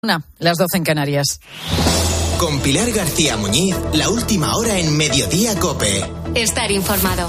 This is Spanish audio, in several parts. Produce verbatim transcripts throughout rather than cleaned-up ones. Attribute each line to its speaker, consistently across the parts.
Speaker 1: Una, las doce en Canarias.
Speaker 2: Con Pilar García Muñiz, la última hora en Mediodía COPE.
Speaker 3: Estar informado.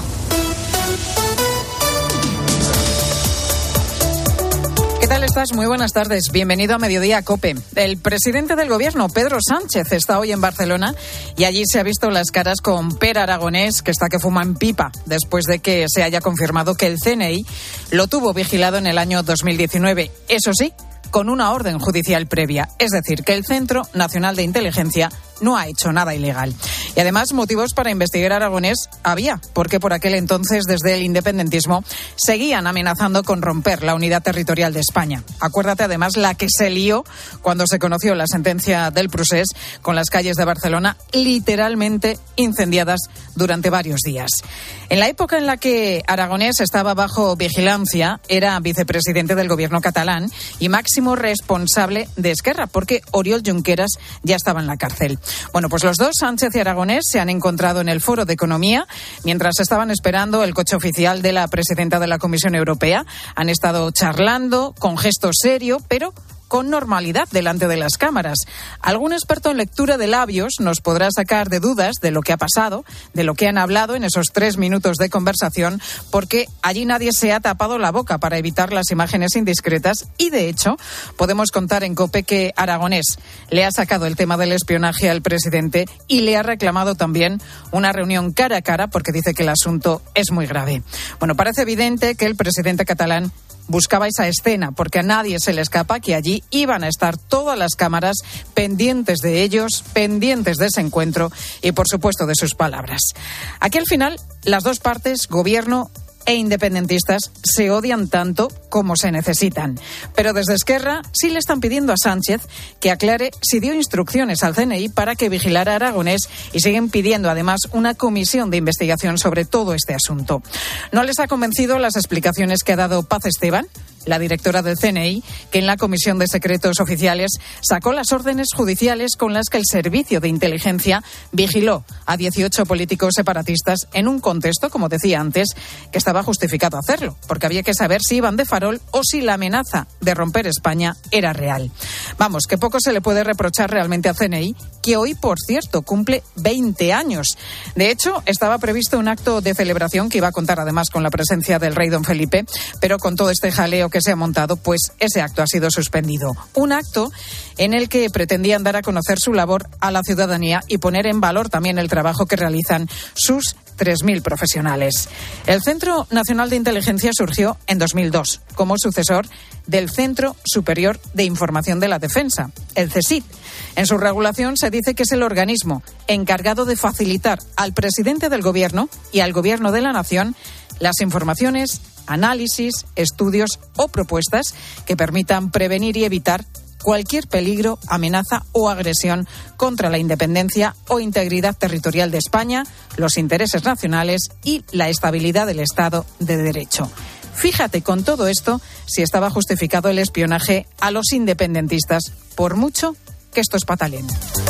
Speaker 1: ¿Qué tal estás? Muy buenas tardes. Bienvenido a Mediodía COPE. El presidente del gobierno, Pedro Sánchez, está hoy en Barcelona y allí se ha visto las caras con Pere Aragonés, que está que fuma en pipa, después de que se haya confirmado que el C N I lo tuvo vigilado en el año dos mil diecinueve. Eso sí, con una orden judicial previa. Es decir, que el Centro Nacional de Inteligencia no ha hecho nada ilegal. Y además, motivos para investigar a Aragonés había, porque por aquel entonces, desde el independentismo, seguían amenazando con romper la unidad territorial de España. Acuérdate, además, la que se lió cuando se conoció la sentencia del Procés, con las calles de Barcelona literalmente incendiadas durante varios días. En la época en la que Aragonés estaba bajo vigilancia, era vicepresidente del gobierno catalán y máximo responsable de Esquerra, porque Oriol Junqueras ya estaba en la cárcel. Bueno, pues los dos, Sánchez y Aragonés, se han encontrado en el Foro de Economía mientras estaban esperando el coche oficial de la presidenta de la Comisión Europea. Han estado charlando con gesto serio, pero con normalidad delante de las cámaras. Algún experto en lectura de labios nos podrá sacar de dudas de lo que ha pasado, de lo que han hablado en esos tres minutos de conversación, porque allí nadie se ha tapado la boca para evitar las imágenes indiscretas y, de hecho, podemos contar en COPE que Aragonés le ha sacado el tema del espionaje al presidente y le ha reclamado también una reunión cara a cara porque dice que el asunto es muy grave. Bueno, parece evidente que el presidente catalán buscaba esa escena, porque a nadie se le escapa que allí iban a estar todas las cámaras pendientes de ellos, pendientes de ese encuentro y, por supuesto, de sus palabras. Aquí, al final, las dos partes, gobierno e independentistas, se odian tanto como se necesitan. Pero desde Esquerra sí le están pidiendo a Sánchez que aclare si dio instrucciones al C N I para que vigilara a Aragonés y siguen pidiendo además una comisión de investigación sobre todo este asunto. ¿No les ha convencido las explicaciones que ha dado Paz Esteban, la directora del C N I, que en la Comisión de Secretos Oficiales sacó las órdenes judiciales con las que el Servicio de Inteligencia vigiló a dieciocho políticos separatistas en un contexto, como decía antes, que estaba justificado hacerlo, porque había que saber si iban de farol o si la amenaza de romper España era real? Vamos, que poco se le puede reprochar realmente al C N I, que hoy, por cierto, cumple veinte años. De hecho, estaba previsto un acto de celebración que iba a contar además con la presencia del rey don Felipe, pero con todo este jaleo que se ha montado, pues ese acto ha sido suspendido. Un acto en el que pretendían dar a conocer su labor a la ciudadanía y poner en valor también el trabajo que realizan sus tres mil profesionales. El Centro Nacional de Inteligencia surgió en dos mil dos como sucesor del Centro Superior de Información de la Defensa, el CSID. En su regulación se dice que es el organismo encargado de facilitar al presidente del Gobierno y al Gobierno de la Nación las informaciones, análisis, estudios o propuestas que permitan prevenir y evitar cualquier peligro, amenaza o agresión contra la independencia o integridad territorial de España, los intereses nacionales y la estabilidad del Estado de Derecho. Fíjate con todo esto si estaba justificado el espionaje a los independentistas, por mucho que estos patalen.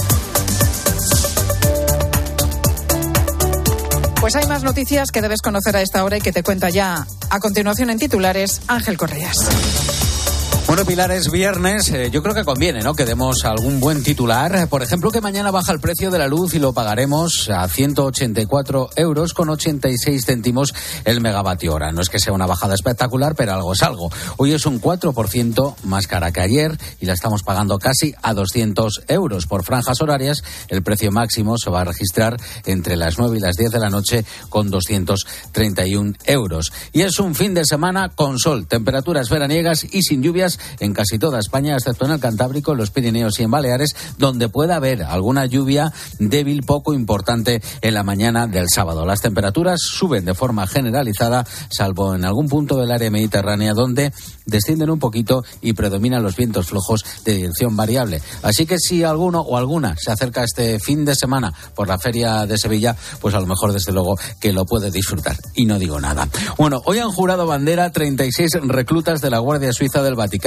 Speaker 1: Pues hay más noticias que debes conocer a esta hora y que te cuenta ya a continuación en titulares Ángel Correas.
Speaker 4: Bueno, Pilar, es viernes. Eh, yo creo que conviene, ¿no?, que demos algún buen titular. Por ejemplo, que mañana baja el precio de la luz y lo pagaremos a ciento ochenta y cuatro euros con ochenta y seis céntimos el megavatio hora. No es que sea una bajada espectacular, pero algo es algo. Hoy es un cuatro por ciento más cara que ayer y la estamos pagando casi a doscientos euros. Por franjas horarias, el precio máximo se va a registrar entre las nueve y las diez de la noche con doscientos treinta y un euros. Y es un fin de semana con sol, temperaturas veraniegas y sin lluvias en casi toda España, excepto en el Cantábrico, en los Pirineos y en Baleares, donde puede haber alguna lluvia débil poco importante en la mañana del sábado. Las temperaturas suben de forma generalizada, salvo en algún punto del área mediterránea, donde descienden un poquito y predominan los vientos flojos de dirección variable. Así que si alguno o alguna se acerca este fin de semana por la Feria de Sevilla, pues a lo mejor desde luego que lo puede disfrutar. Y no digo nada. Bueno, hoy han jurado bandera treinta y seis reclutas de la Guardia Suiza del Vaticano.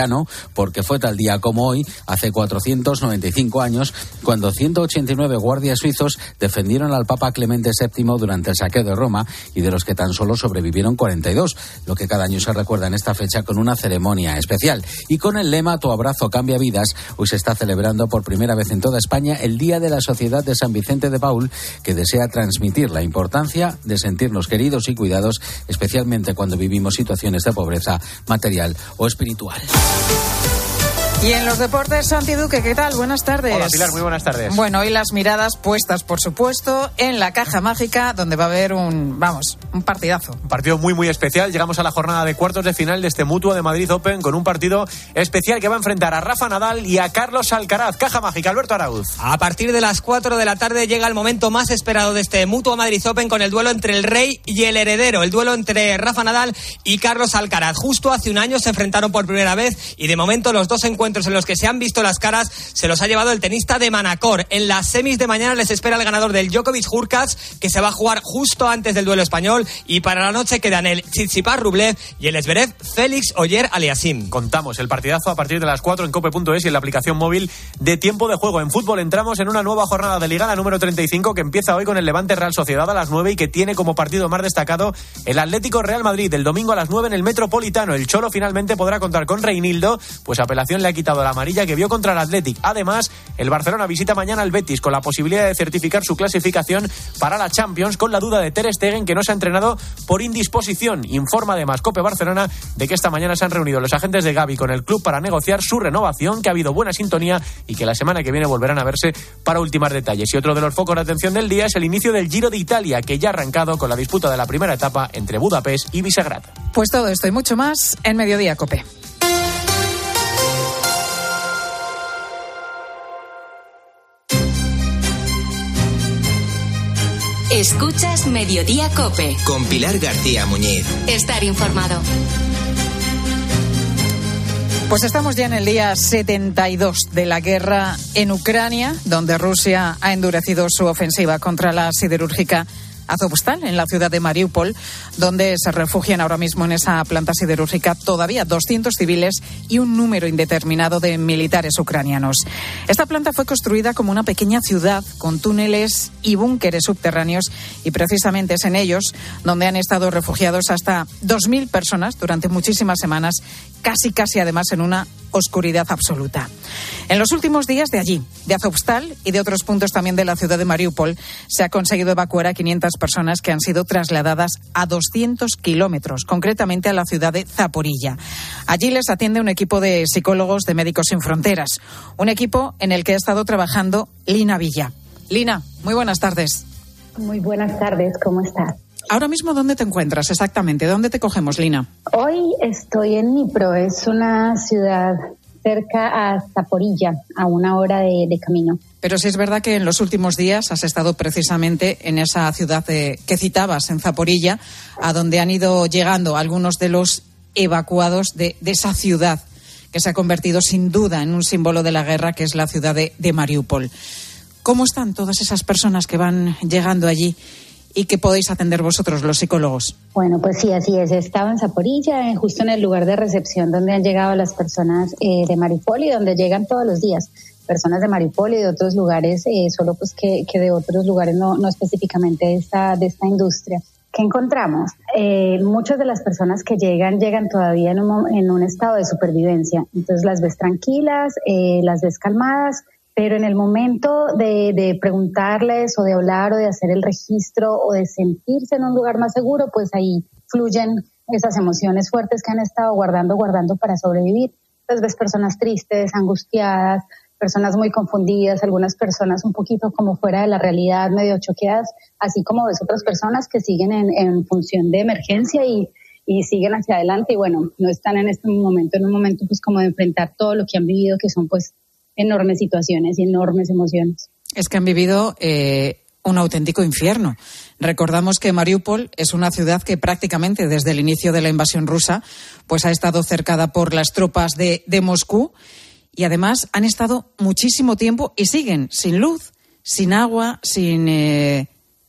Speaker 4: Vaticano, porque fue tal día como hoy, hace cuatrocientos noventa y cinco años, cuando ciento ochenta y nueve guardias suizos defendieron al Papa Clemente séptimo durante el saqueo de Roma, y de los que tan solo sobrevivieron cuarenta y dos, lo que cada año se recuerda en esta fecha con una ceremonia especial. Y con el lema Tu abrazo cambia vidas, hoy se está celebrando por primera vez en toda España el Día de la Sociedad de San Vicente de Paúl, que desea transmitir la importancia de sentirnos queridos y cuidados, especialmente cuando vivimos situaciones de pobreza material o espiritual.
Speaker 1: Y en los deportes, Santi Duque, ¿qué tal? Buenas tardes.
Speaker 3: Hola, Pilar, muy buenas tardes.
Speaker 1: Bueno, hoy las miradas puestas, por supuesto, en la caja mágica, donde va a haber un, vamos, un partidazo.
Speaker 3: Un partido muy, muy especial. Llegamos a la jornada de cuartos de final de este Mutua de Madrid Open, con un partido especial que va a enfrentar a Rafa Nadal y a Carlos Alcaraz. Caja mágica, Alberto Arauz.
Speaker 5: A partir de las cuatro de la tarde llega el momento más esperado de este Mutua Madrid Open, con el duelo entre el rey y el heredero, el duelo entre Rafa Nadal y Carlos Alcaraz. Justo hace un año se enfrentaron por primera vez, y de momento los dos encuentros en los que se han visto las caras se los ha llevado el tenista de Manacor. En las semis de mañana les espera el ganador del Djokovic-Hurkacz, que se va a jugar justo antes del duelo español, y para la noche quedan el Tsitsipas-Rublev y el Zverev-Félix Ogier-Aliassime.
Speaker 3: Contamos el partidazo a partir de las cuatro en cope punto es y en la aplicación móvil de Tiempo de Juego. En fútbol entramos en una nueva jornada de Liga, la número treinta y cinco, que empieza hoy con el Levante Real Sociedad a las nueve, y que tiene como partido más destacado el Atlético Real Madrid el domingo a las nueve en el Metropolitano. El Cholo finalmente podrá contar con Reinildo, pues apelación le ha quitado la amarilla que vio contra el Athletic. Además, el Barcelona visita mañana al Betis con la posibilidad de certificar su clasificación para la Champions, con la duda de Ter Stegen, que no se ha entrenado por indisposición. Informa además Cope Barcelona de que esta mañana se han reunido los agentes de Gavi con el club para negociar su renovación, que ha habido buena sintonía y que la semana que viene volverán a verse para ultimar detalles. Y otro de los focos de atención del día es el inicio del Giro de Italia, que ya ha arrancado con la disputa de la primera etapa entre Budapest y Visegrad.
Speaker 1: Pues todo esto y mucho más en Mediodía Cope.
Speaker 6: Escuchas Mediodía Cope.
Speaker 2: Con Pilar García Muñiz.
Speaker 6: Estar informado.
Speaker 1: Pues estamos ya en el día setenta y dos de la guerra en Ucrania, donde Rusia ha endurecido su ofensiva contra la siderúrgica Azovstal, en la ciudad de Mariupol, donde se refugian ahora mismo en esa planta siderúrgica todavía doscientos civiles y un número indeterminado de militares ucranianos. Esta planta fue construida como una pequeña ciudad con túneles y búnkeres subterráneos, y precisamente es en ellos donde han estado refugiados hasta dos mil personas durante muchísimas semanas, casi casi además en una oscuridad absoluta. En los últimos días de allí, de Azovstal y de otros puntos también de la ciudad de Mariupol, se ha conseguido evacuar a quinientas personas que han sido trasladadas a doscientos kilómetros, concretamente a la ciudad de Zaporilla. Allí les atiende un equipo de psicólogos de Médicos Sin Fronteras, un equipo en el que ha estado trabajando Lina Villa. Lina, muy buenas tardes.
Speaker 7: Muy buenas tardes, ¿cómo estás?
Speaker 1: Ahora mismo, ¿dónde te encuentras exactamente? ¿Dónde te cogemos, Lina?
Speaker 7: Hoy estoy en Dnipro, es una ciudad cerca a Zaporilla, a una hora de, de camino.
Speaker 1: Pero sí es verdad que en los últimos días has estado precisamente en esa ciudad de, que citabas, en Zaporilla, a donde han ido llegando algunos de los evacuados de, de esa ciudad, que se ha convertido sin duda en un símbolo de la guerra, que es la ciudad de, de Mariupol. ¿Cómo están todas esas personas que van llegando allí y que podéis atender vosotros, los psicólogos?
Speaker 7: Bueno, pues sí, así es. Estaba en Zaporilla, justo en el lugar de recepción donde han llegado las personas eh, de Mariupol, y donde llegan todos los días personas de Mariupol y de otros lugares, eh, solo pues que, que de otros lugares, no, no específicamente de esta, de esta industria. ¿Qué encontramos? Eh, muchas de las personas que llegan, llegan todavía en un, en un estado de supervivencia. Entonces las ves tranquilas, eh, las ves calmadas, pero en el momento de, de preguntarles o de hablar o de hacer el registro o de sentirse en un lugar más seguro, pues ahí fluyen esas emociones fuertes que han estado guardando, guardando para sobrevivir. Entonces ves personas tristes, angustiadas, personas muy confundidas, algunas personas un poquito como fuera de la realidad, medio choqueadas, así como ves otras personas que siguen en, en función de emergencia y, y siguen hacia adelante, y bueno, no están en este momento, en un momento pues como de enfrentar todo lo que han vivido, que son pues enormes situaciones y enormes emociones.
Speaker 1: Es que han vivido eh, un auténtico infierno. Recordamos que Mariupol es una ciudad que prácticamente desde el inicio de la invasión rusa pues ha estado cercada por las tropas de, de Moscú, y además han estado muchísimo tiempo y siguen sin luz, sin agua, sin eh,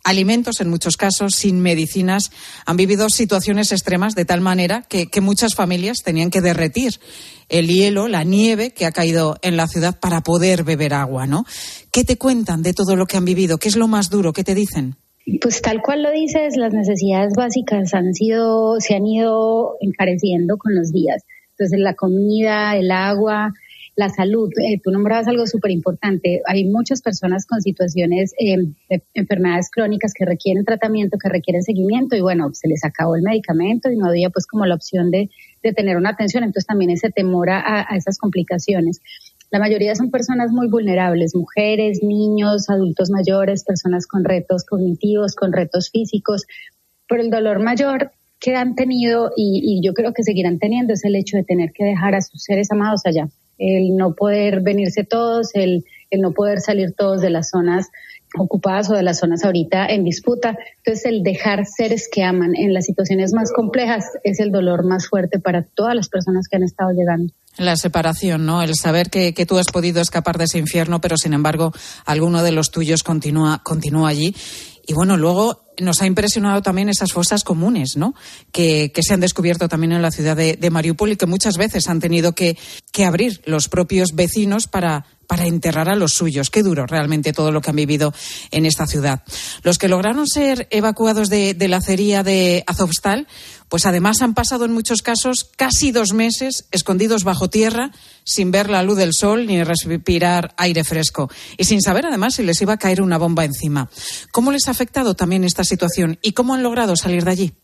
Speaker 1: alimentos en muchos casos, sin medicinas. Han vivido situaciones extremas de tal manera que, que muchas familias tenían que derretir el hielo, la nieve que ha caído en la ciudad para poder beber agua, ¿no? ¿Qué te cuentan de todo lo que han vivido? ¿Qué es lo más duro? ¿Qué te dicen?
Speaker 7: Pues tal cual lo dices, las necesidades básicas han sido, se han ido encareciendo con los días. Entonces la comida, el agua, la salud. Eh, tú nombrabas algo súper importante. Hay muchas personas con situaciones, eh, de enfermedades crónicas que requieren tratamiento, que requieren seguimiento y bueno, se les acabó el medicamento y no había pues como la opción de, de tener una atención. Entonces también ese temor a, a esas complicaciones. La mayoría son personas muy vulnerables, mujeres, niños, adultos mayores, personas con retos cognitivos, con retos físicos. Pero el dolor mayor que han tenido y, y yo creo que seguirán teniendo es el hecho de tener que dejar a sus seres amados allá. El no poder venirse todos, el, el no poder salir todos de las zonas ocupadas o de las zonas ahorita en disputa. Entonces el dejar seres que aman en las situaciones más complejas es el dolor más fuerte para todas las personas que han estado llegando.
Speaker 1: La separación, ¿no? El saber que, que tú has podido escapar de ese infierno, pero sin embargo alguno de los tuyos continúa, continúa allí. Y bueno, luego nos ha impresionado también esas fosas comunes, ¿no? Que, que se han descubierto también en la ciudad de, de Mariupol y que muchas veces han tenido que, que abrir los propios vecinos para, para enterrar a los suyos. Qué duro realmente todo lo que han vivido en esta ciudad. Los que lograron ser evacuados de, de la acería de Azovstal, pues además han pasado en muchos casos casi dos meses escondidos bajo tierra, sin ver la luz del sol ni respirar aire fresco y sin saber además si les iba a caer una bomba encima. ¿Cómo les ha afectado también esta situación y cómo han logrado salir de allí?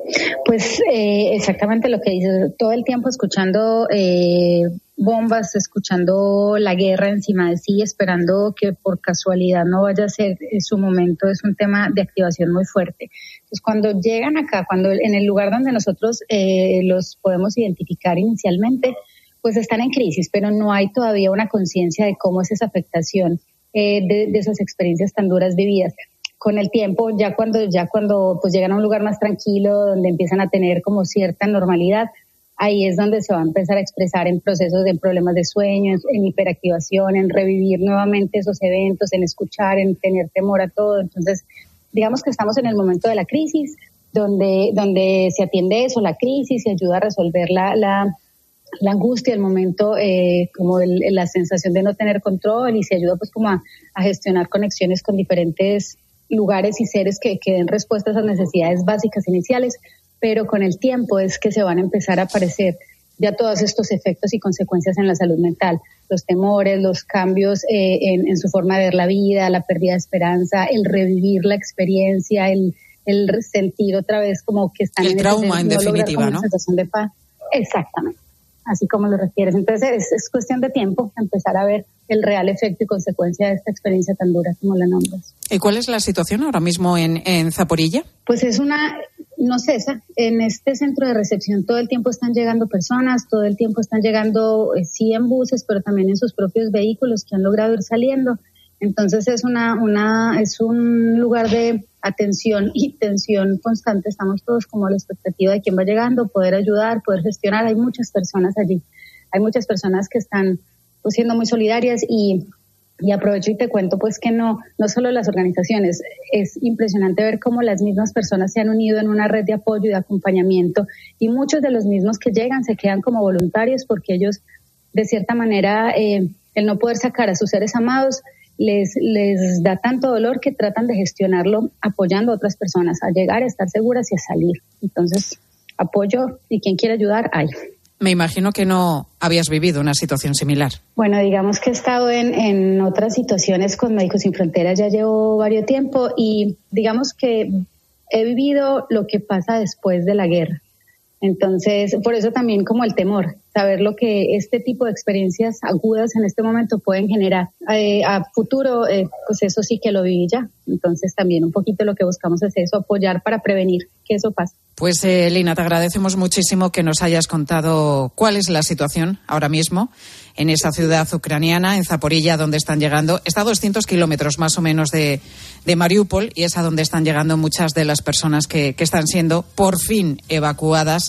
Speaker 7: Pues eh, exactamente lo que dices, todo el tiempo escuchando eh, bombas, escuchando la guerra encima de sí, esperando que por casualidad no vaya a ser su momento, es un tema de activación muy fuerte. Entonces cuando llegan acá, cuando en el lugar donde nosotros eh, los podemos identificar inicialmente, pues están en crisis, pero no hay todavía una conciencia de cómo es esa afectación eh, de, de esas experiencias tan duras vividas. Con el tiempo, ya cuando ya cuando pues llegan a un lugar más tranquilo, donde empiezan a tener como cierta normalidad, ahí es donde se va a empezar a expresar en procesos de problemas de sueño, en, en hiperactivación, en revivir nuevamente esos eventos, en escuchar, en tener temor a todo. Entonces, digamos que estamos en el momento de la crisis, donde donde se atiende eso, la crisis, y ayuda a resolver la la, la angustia, el momento, eh, como el, la sensación de no tener control, y se ayuda pues como a, a gestionar conexiones con diferentes lugares y seres que, que den respuesta a esas necesidades básicas iniciales, pero con el tiempo es que se van a empezar a aparecer ya todos estos efectos y consecuencias en la salud mental, los temores, los cambios eh, en, en su forma de ver la vida, la pérdida de esperanza, el revivir la experiencia, el, el sentir otra vez como que están
Speaker 1: el
Speaker 7: en
Speaker 1: trauma, en
Speaker 7: no
Speaker 1: definitiva, ¿no?
Speaker 7: Sensación de paz. Exactamente, así como lo refieres. Entonces es, es cuestión de tiempo empezar a ver el real efecto y consecuencia de esta experiencia tan dura como la nombras.
Speaker 1: ¿Y cuál es la situación ahora mismo en, en Zaporilla?
Speaker 7: Pues es una, no cesa. En este centro de recepción todo el tiempo están llegando personas, todo el tiempo están llegando, eh, sí en buses, pero también en sus propios vehículos que han logrado ir saliendo. Entonces es una, una, es un lugar de atención y tensión constante. Estamos todos como a la expectativa de quién va llegando, poder ayudar, poder gestionar. Hay muchas personas allí. Hay muchas personas que están pues, siendo muy solidarias y, y aprovecho y te cuento pues que no, no solo las organizaciones. Es impresionante ver cómo las mismas personas se han unido en una red de apoyo y de acompañamiento, y muchos de los mismos que llegan se quedan como voluntarios porque ellos, de cierta manera, eh, el no poder sacar a sus seres amados les les da tanto dolor que tratan de gestionarlo apoyando a otras personas a llegar, a estar seguras y a salir. Entonces, apoyo, y quien quiera ayudar, hay.
Speaker 1: Me imagino que no habías vivido una situación similar.
Speaker 7: Bueno, digamos que he estado en, en otras situaciones con Médicos Sin Fronteras, ya llevo varios tiempo, y digamos que he vivido lo que pasa después de la guerra. Entonces, por eso también como el temor, saber lo que este tipo de experiencias agudas en este momento pueden generar eh, a futuro, eh, pues eso sí que lo viví ya. Entonces también un poquito lo que buscamos es eso, apoyar para prevenir que eso pase.
Speaker 1: Pues eh, Lina, te agradecemos muchísimo que nos hayas contado cuál es la situación ahora mismo en esa ciudad ucraniana, en Zaporilla, donde están llegando. Está a doscientos kilómetros más o menos de, de Mariupol, y es a donde están llegando muchas de las personas que, que están siendo por fin evacuadas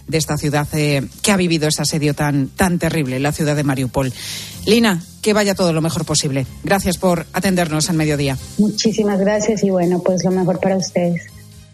Speaker 1: de esta ciudad eh, que ha vivido ese asedio tan, tan terrible, la ciudad de Mariupol. Lina, que vaya todo lo mejor posible. Gracias por atendernos en Mediodía.
Speaker 7: Muchísimas gracias y bueno, pues lo mejor para ustedes.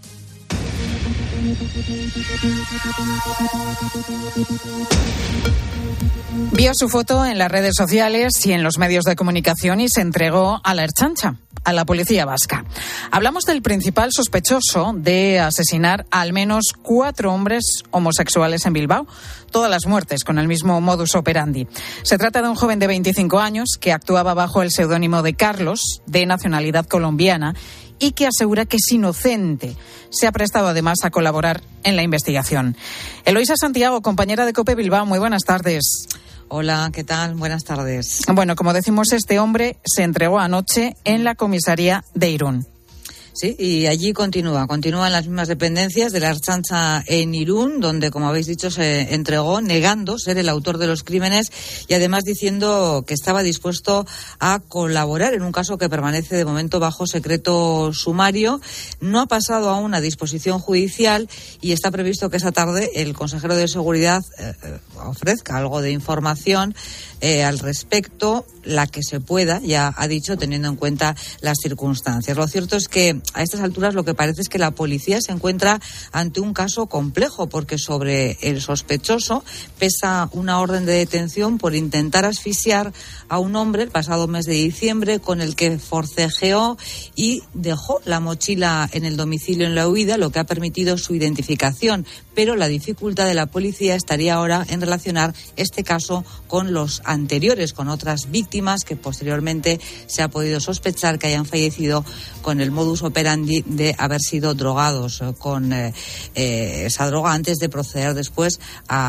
Speaker 1: Vio su foto en las redes sociales y en los medios de comunicación y se entregó a la Ertzaintza, a la policía vasca. Hablamos del principal sospechoso de asesinar a al menos cuatro hombres homosexuales en Bilbao, todas las muertes con el mismo modus operandi. Se trata de un joven de veinticinco años que actuaba bajo el seudónimo de Carlos, de nacionalidad colombiana, y que asegura que es inocente. Se ha prestado además a colaborar en la investigación. Eloísa Santiago, compañera de COPE Bilbao, muy buenas tardes.
Speaker 8: Hola, ¿qué tal? Buenas tardes.
Speaker 1: Bueno, como decimos, este hombre se entregó anoche en la comisaría de Irún.
Speaker 8: Sí, y allí continúa, continúan las mismas dependencias de la Ertzaintza en Irún, donde, como habéis dicho, se entregó negando ser el autor de los crímenes y además diciendo que estaba dispuesto a colaborar en un caso que permanece de momento bajo secreto sumario. No ha pasado aún a disposición judicial y está previsto que esa tarde el consejero de Seguridad eh, ofrezca algo de información eh, al respecto, la que se pueda, ya ha dicho, teniendo en cuenta las circunstancias. Lo cierto es que a estas alturas lo que parece es que la policía se encuentra ante un caso complejo, porque sobre el sospechoso pesa una orden de detención por intentar asfixiar a un hombre el pasado mes de diciembre, con el que forcejeó y dejó la mochila en el domicilio en la huida, lo que ha permitido su identificación. Pero la dificultad de la policía estaría ahora en relacionar este caso con los anteriores, con otras víctimas que posteriormente se ha podido sospechar que hayan fallecido con el modus operandi de haber sido drogados con eh, eh, esa droga antes de proceder después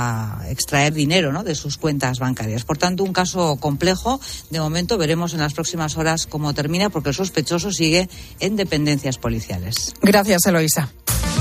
Speaker 8: a extraer dinero, ¿no?, de sus cuentas bancarias. Por tanto, un caso complejo. De momento veremos en las próximas horas cómo termina, porque el sospechoso sigue en dependencias policiales.
Speaker 1: Gracias, Eloísa.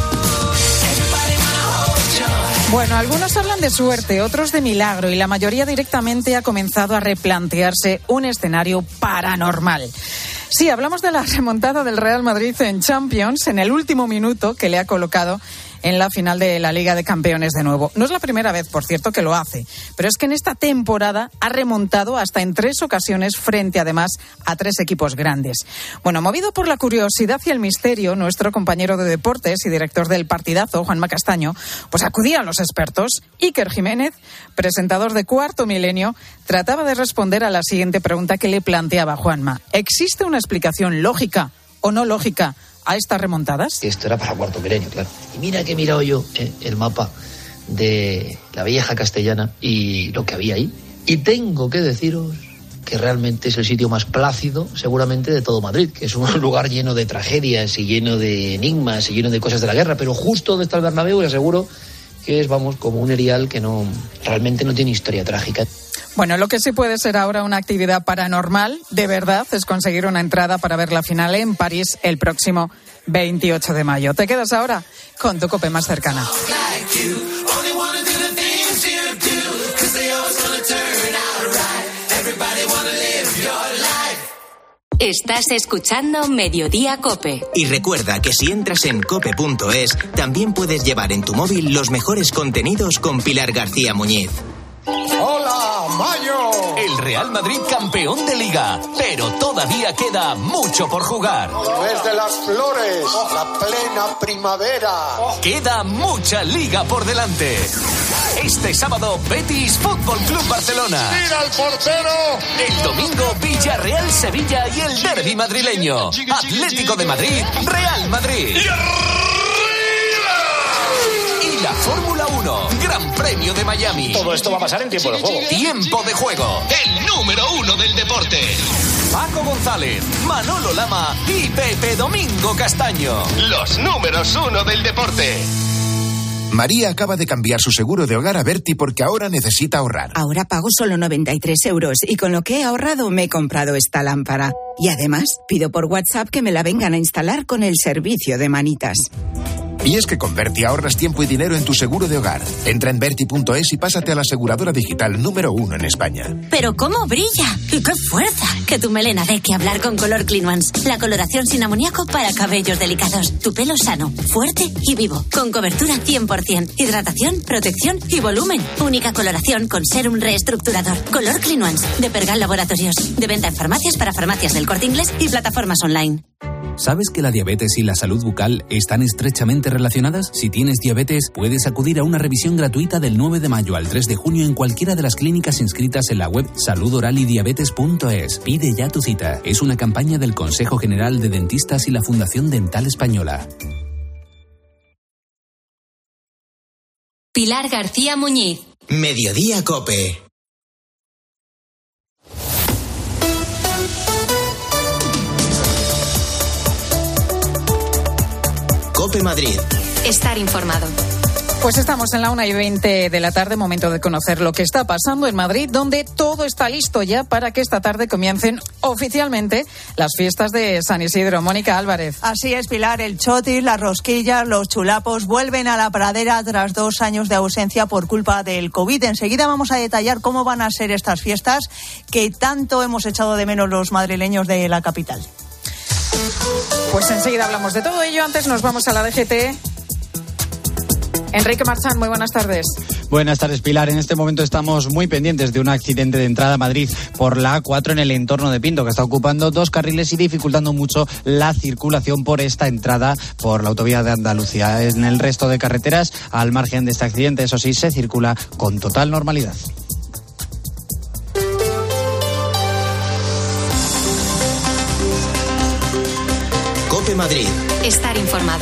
Speaker 1: Bueno, algunos hablan de suerte, otros de milagro, y la mayoría directamente ha comenzado a replantearse un escenario paranormal. Sí, hablamos de la remontada del Real Madrid en Champions en el último minuto, que le ha colocado en la final de la Liga de Campeones de nuevo. No es la primera vez, por cierto, que lo hace, pero es que en esta temporada ha remontado hasta en tres ocasiones frente, además, a tres equipos grandes. Bueno, movido por la curiosidad y el misterio, nuestro compañero de deportes y director del Partidazo, Juanma Castaño, pues acudía a los expertos. Iker Jiménez, presentador de Cuarto Milenio, trataba de responder a la siguiente pregunta que le planteaba Juanma. ¿Existe una explicación lógica o no lógica a estas remontadas?
Speaker 9: Esto era para Cuarto Milenio, claro. Y mira que he mirado yo eh, el mapa de la Vieja Castellana y lo que había ahí. Y tengo que deciros que realmente es el sitio más plácido, seguramente, de todo Madrid, que es un lugar lleno de tragedias y lleno de enigmas y lleno de cosas de la guerra, pero justo donde está el Bernabéu, les aseguro que es, vamos, como un erial que no realmente no tiene historia trágica.
Speaker 1: Bueno, lo que sí puede ser ahora una actividad paranormal, de verdad, es conseguir una entrada para ver la final en París el próximo veintiocho de mayo. Te quedas ahora con tu COPE más cercana.
Speaker 6: Estás escuchando Mediodía COPE.
Speaker 2: Y recuerda que si entras en cope punto es, también puedes llevar en tu móvil los mejores contenidos con Pilar García Muñiz.
Speaker 10: ¡Hola, Mayo! El Real Madrid campeón de Liga, pero todavía queda mucho por jugar.
Speaker 11: Mes de las flores, la plena primavera.
Speaker 10: Queda mucha Liga por delante. Este sábado, Betis Fútbol Club Barcelona.
Speaker 11: ¡Tira el portero!
Speaker 10: El domingo, Villarreal Sevilla y el derbi madrileño. Atlético de Madrid, Real Madrid. Y la Fórmula uno, Gran Premio de Miami.
Speaker 12: Todo esto va a pasar en tiempo de juego.
Speaker 10: Tiempo de juego. El número uno del deporte. Paco González, Manolo Lama y Pepe Domingo Castaño. Los números uno del deporte.
Speaker 13: María acaba de cambiar su seguro de hogar a Berti porque ahora necesita ahorrar.
Speaker 14: Ahora pago solo noventa y tres euros y con lo que he ahorrado me he comprado esta lámpara. Y además pido por WhatsApp que me la vengan a instalar con el servicio de manitas.
Speaker 13: Y es que con Berti ahorras tiempo y dinero en tu seguro de hogar. Entra en Berti punto es y pásate a la aseguradora digital número uno en España.
Speaker 12: ¡Pero cómo brilla! ¡Y qué fuerza! Que tu melena dé que hablar con Color Clean Ones. La coloración sin amoníaco para cabellos delicados. Tu pelo sano, fuerte y vivo. Con cobertura cien por ciento. Hidratación, protección y volumen. Única coloración con sérum reestructurador. Color Clean Ones. De Pergal Laboratorios. De venta en farmacias para farmacias del Corte Inglés y plataformas online.
Speaker 15: ¿Sabes que la diabetes y la salud bucal están estrechamente relacionadas? Si tienes diabetes, puedes acudir a una revisión gratuita del nueve de mayo al tres de junio en cualquiera de las clínicas inscritas en la web salud oral y diabetes punto es. Pide ya tu cita. Es una campaña del Consejo General de Dentistas y la Fundación Dental Española.
Speaker 6: Pilar García Muñiz.
Speaker 2: Mediodía Cope. Cope Madrid.
Speaker 6: Estar informado.
Speaker 1: Pues estamos en la una y veinte de la tarde, momento de conocer lo que está pasando en Madrid, donde todo está listo ya para que esta tarde comiencen oficialmente las fiestas de San Isidro. Mónica Álvarez.
Speaker 16: Así es, Pilar, el chotis, las rosquillas, los chulapos vuelven a la pradera tras dos años de ausencia por culpa del COVID. Enseguida vamos a detallar cómo van a ser estas fiestas que tanto hemos echado de menos los madrileños de la capital.
Speaker 1: Pues enseguida hablamos de todo ello. Antes nos vamos a la D G T. Enrique Marchán, muy buenas tardes.
Speaker 17: Buenas tardes, Pilar. En este momento estamos muy pendientes de un accidente de entrada a Madrid por la A cuatro en el entorno de Pinto, que está ocupando dos carriles y dificultando mucho la circulación por esta entrada por la autovía de Andalucía. En el resto de carreteras, al margen de este accidente, eso sí, se circula con total normalidad.
Speaker 2: Cope Madrid.
Speaker 6: Estar informado.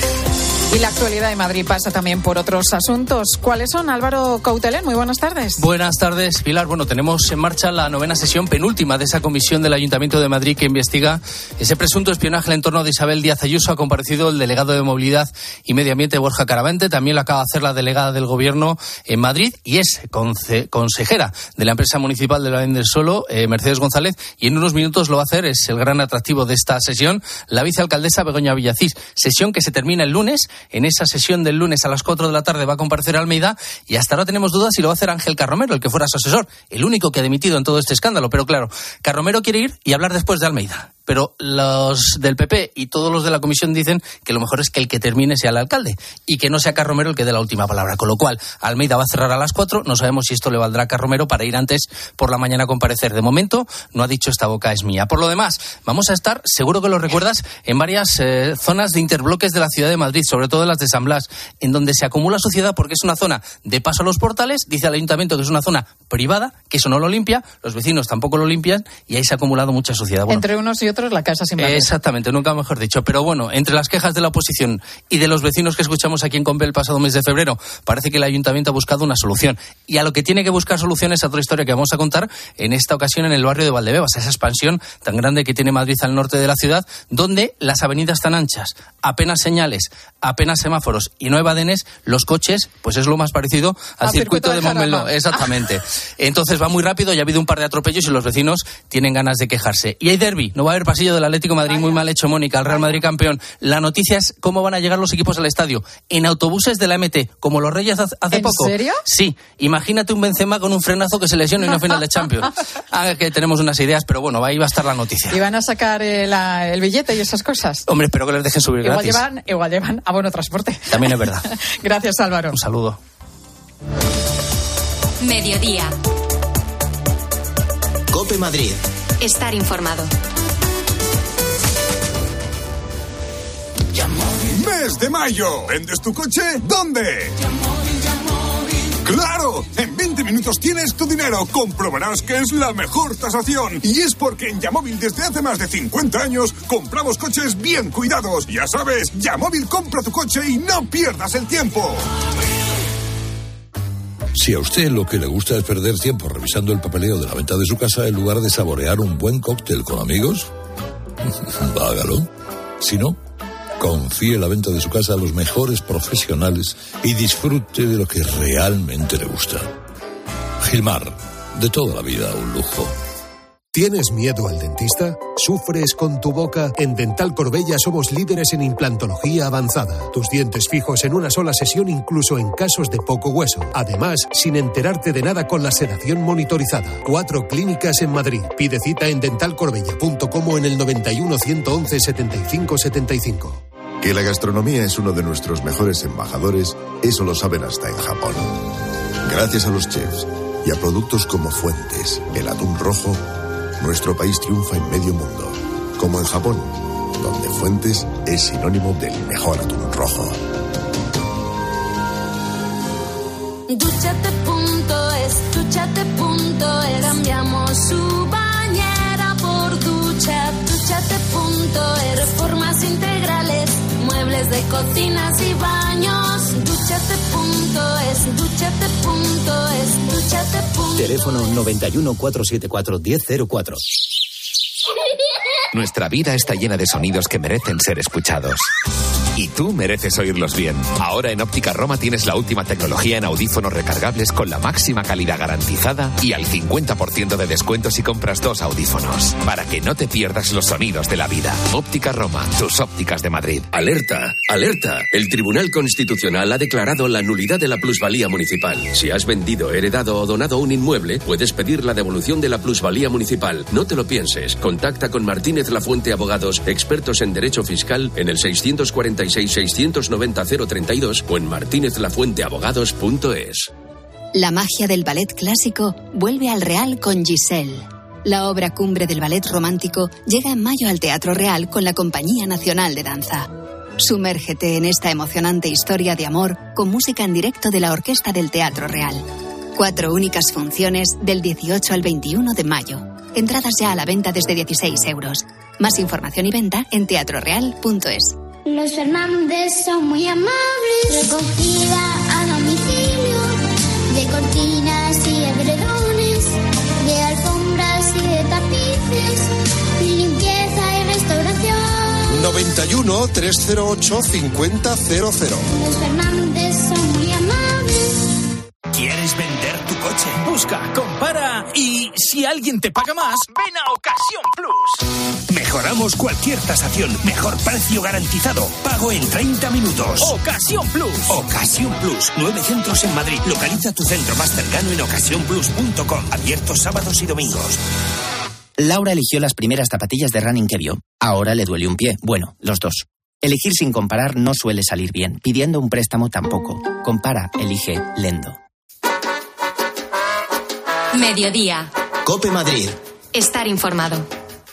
Speaker 1: Y la actualidad de Madrid pasa también por otros asuntos. ¿Cuáles son? Álvaro Coutelén, muy buenas tardes.
Speaker 18: Buenas tardes, Pilar. Bueno, tenemos en marcha la novena sesión penúltima de esa comisión del Ayuntamiento de Madrid que investiga ese presunto espionaje en torno de Isabel Díaz Ayuso. Ha comparecido el delegado de Movilidad y Medio Ambiente, Borja Caravante. También lo acaba de hacer la delegada del Gobierno en Madrid y es conce- consejera de la empresa municipal de la Venda del Solo, eh, Mercedes González. Y en unos minutos lo va a hacer, es el gran atractivo de esta sesión, la vicealcaldesa Begoña Villacís. Sesión que se termina el lunes. En esa sesión del lunes a las cuatro de la tarde va a comparecer Almeida y hasta ahora tenemos dudas si lo va a hacer Ángel Carromero, el que fuera su asesor, el único que ha dimitido en todo este escándalo. Pero claro, Carromero quiere ir y hablar después de Almeida. Pero los del P P y todos los de la comisión dicen que lo mejor es que el que termine sea el alcalde y que no sea Carromero el que dé la última palabra. Con lo cual, Almeida va a cerrar a las cuatro. No sabemos si esto le valdrá a Carromero para ir antes por la mañana a comparecer. De momento, no ha dicho esta boca es mía. Por lo demás, vamos a estar, seguro que lo recuerdas, en varias eh, zonas de interbloques de la ciudad de Madrid, sobre todo en las de San Blas, en donde se acumula suciedad porque es una zona de paso a los portales. Dice el ayuntamiento que es una zona privada, que eso no lo limpia, los vecinos tampoco lo limpian y ahí se ha acumulado mucha suciedad. Bueno,
Speaker 1: entre unos y otros la casa sin barrer.
Speaker 18: Exactamente, nunca mejor dicho. Pero bueno, entre las quejas de la oposición y de los vecinos que escuchamos aquí en Combe el pasado mes de febrero, parece que el ayuntamiento ha buscado una solución. Y a lo que tiene que buscar soluciones es a otra historia que vamos a contar en esta ocasión en el barrio de Valdebebas, esa expansión tan grande que tiene Madrid al norte de la ciudad, donde las avenidas tan anchas, apenas señales, apenas semáforos y no hay badenes, los coches, pues es lo más parecido al
Speaker 1: a
Speaker 18: circuito, circuito de, de Montmeló. Exactamente. Entonces va muy rápido, ya ha habido un par de atropellos y los vecinos tienen ganas de quejarse. Y hay derbi, no va a haber pasillo del Atlético de Madrid, muy mal hecho, Mónica, el Real Madrid campeón. La noticia es cómo van a llegar los equipos al estadio, en autobuses de la M T, como los Reyes hace
Speaker 1: ¿En
Speaker 18: poco.
Speaker 1: ¿En serio?
Speaker 18: Sí, imagínate un Benzema con un frenazo que se lesiona en una final de Champions. Ah, que tenemos unas ideas, pero bueno, ahí va a estar la noticia.
Speaker 1: ¿Y van a sacar eh, la, el billete y esas cosas?
Speaker 18: Hombre, espero que les dejen subir
Speaker 1: igual
Speaker 18: gratis.
Speaker 1: Llevan, igual llevan abono transporte.
Speaker 18: También es verdad.
Speaker 1: Gracias, Álvaro.
Speaker 18: Un saludo.
Speaker 6: Mediodía.
Speaker 2: Cope Madrid.
Speaker 6: Estar informado.
Speaker 19: ¡Mes de mayo! ¿Vendes tu coche? ¿Dónde? ¡Claro! En veinte minutos tienes tu dinero. Comprobarás que es la mejor tasación. Y es porque en Yamóvil desde hace más de cincuenta años compramos coches bien cuidados. Ya sabes, Yamóvil compra tu coche y no pierdas el tiempo.
Speaker 20: Si a usted lo que le gusta es perder tiempo revisando el papeleo de la venta de su casa en lugar de saborear un buen cóctel con amigos, hágalo. Si no, confíe la venta de su casa a los mejores profesionales y disfrute de lo que realmente le gusta. Gilmar, de toda la vida un lujo.
Speaker 21: ¿Tienes miedo al dentista? ¿Sufres con tu boca? En Dental Corbella somos líderes en implantología avanzada. Tus dientes fijos en una sola sesión, incluso en casos de poco hueso. Además, sin enterarte de nada con la sedación monitorizada. Cuatro clínicas en Madrid. Pide cita en dental corbella punto com o en el noventa y uno, ciento once, setenta y cinco setenta y cinco.
Speaker 22: Que la gastronomía es uno de nuestros mejores embajadores, eso lo saben hasta en Japón. Gracias a los chefs y a productos como Fuentes, el atún rojo, nuestro país triunfa en medio mundo, como en Japón, donde Fuentes es sinónimo del mejor atún rojo.
Speaker 23: Dúchate.es, dúchate.es, cambiamos su bañera por ducha. Dúchate.es, reformas integrales, muebles de cocinas y baños. Dúchate.es, dúchate.es, dúchate.es.
Speaker 24: Teléfono noventa y uno, cuatrocientos setenta y cuatro, diez cero cuatro.
Speaker 25: Nuestra vida está llena de sonidos que merecen ser escuchados. Y tú mereces oírlos bien. Ahora en Óptica Roma tienes la última tecnología en audífonos recargables con la máxima calidad garantizada y al cincuenta por ciento de descuento si compras dos audífonos. Para que no te pierdas los sonidos de la vida. Óptica Roma, tus ópticas de Madrid.
Speaker 26: Alerta, alerta. El Tribunal Constitucional ha declarado la nulidad de la plusvalía municipal. Si has vendido, heredado o donado un inmueble, puedes pedir la devolución de la plusvalía municipal. No te lo pienses. Contacta con Martínez Lafuente Abogados, expertos en derecho fiscal, en el seiscientos cuarenta y seis, seiscientos noventa, cero treinta y dos o en martínez lafuente abogados punto es.
Speaker 27: La magia del ballet clásico vuelve al Real con Giselle. La obra cumbre del ballet romántico llega en mayo al Teatro Real con la Compañía Nacional de Danza. Sumérgete en esta emocionante historia de amor con música en directo de la Orquesta del Teatro Real. Cuatro únicas funciones del dieciocho al veintiuno de mayo. Entradas ya a la venta desde dieciséis euros. Más información y venta en teatro real punto es.
Speaker 23: Los Fernández son muy amables. Recogida a domicilio de cortinas y edredones, de alfombras y de tapices, limpieza y restauración.
Speaker 21: noventa y uno, trescientos ocho, cincuenta cero cero.
Speaker 23: Los Fernández son muy amables.
Speaker 28: ¿Quieres vender tu coche? Busca, compara y si alguien te paga más, ven a Ocasión Plus. Mejoramos cualquier tasación, mejor precio garantizado, pago en treinta minutos. Ocasión Plus. Ocasión Plus, nueve centros en Madrid. Localiza tu centro más cercano en ocasión plus punto com. Abiertos sábados y domingos.
Speaker 29: Laura eligió las primeras zapatillas de running que vio. Ahora le duele un pie. Bueno, los dos. Elegir sin comparar no suele salir bien. Pidiendo un préstamo tampoco. Compara, elige Lendo.
Speaker 6: Mediodía.
Speaker 2: COPE Madrid.
Speaker 6: Estar informado.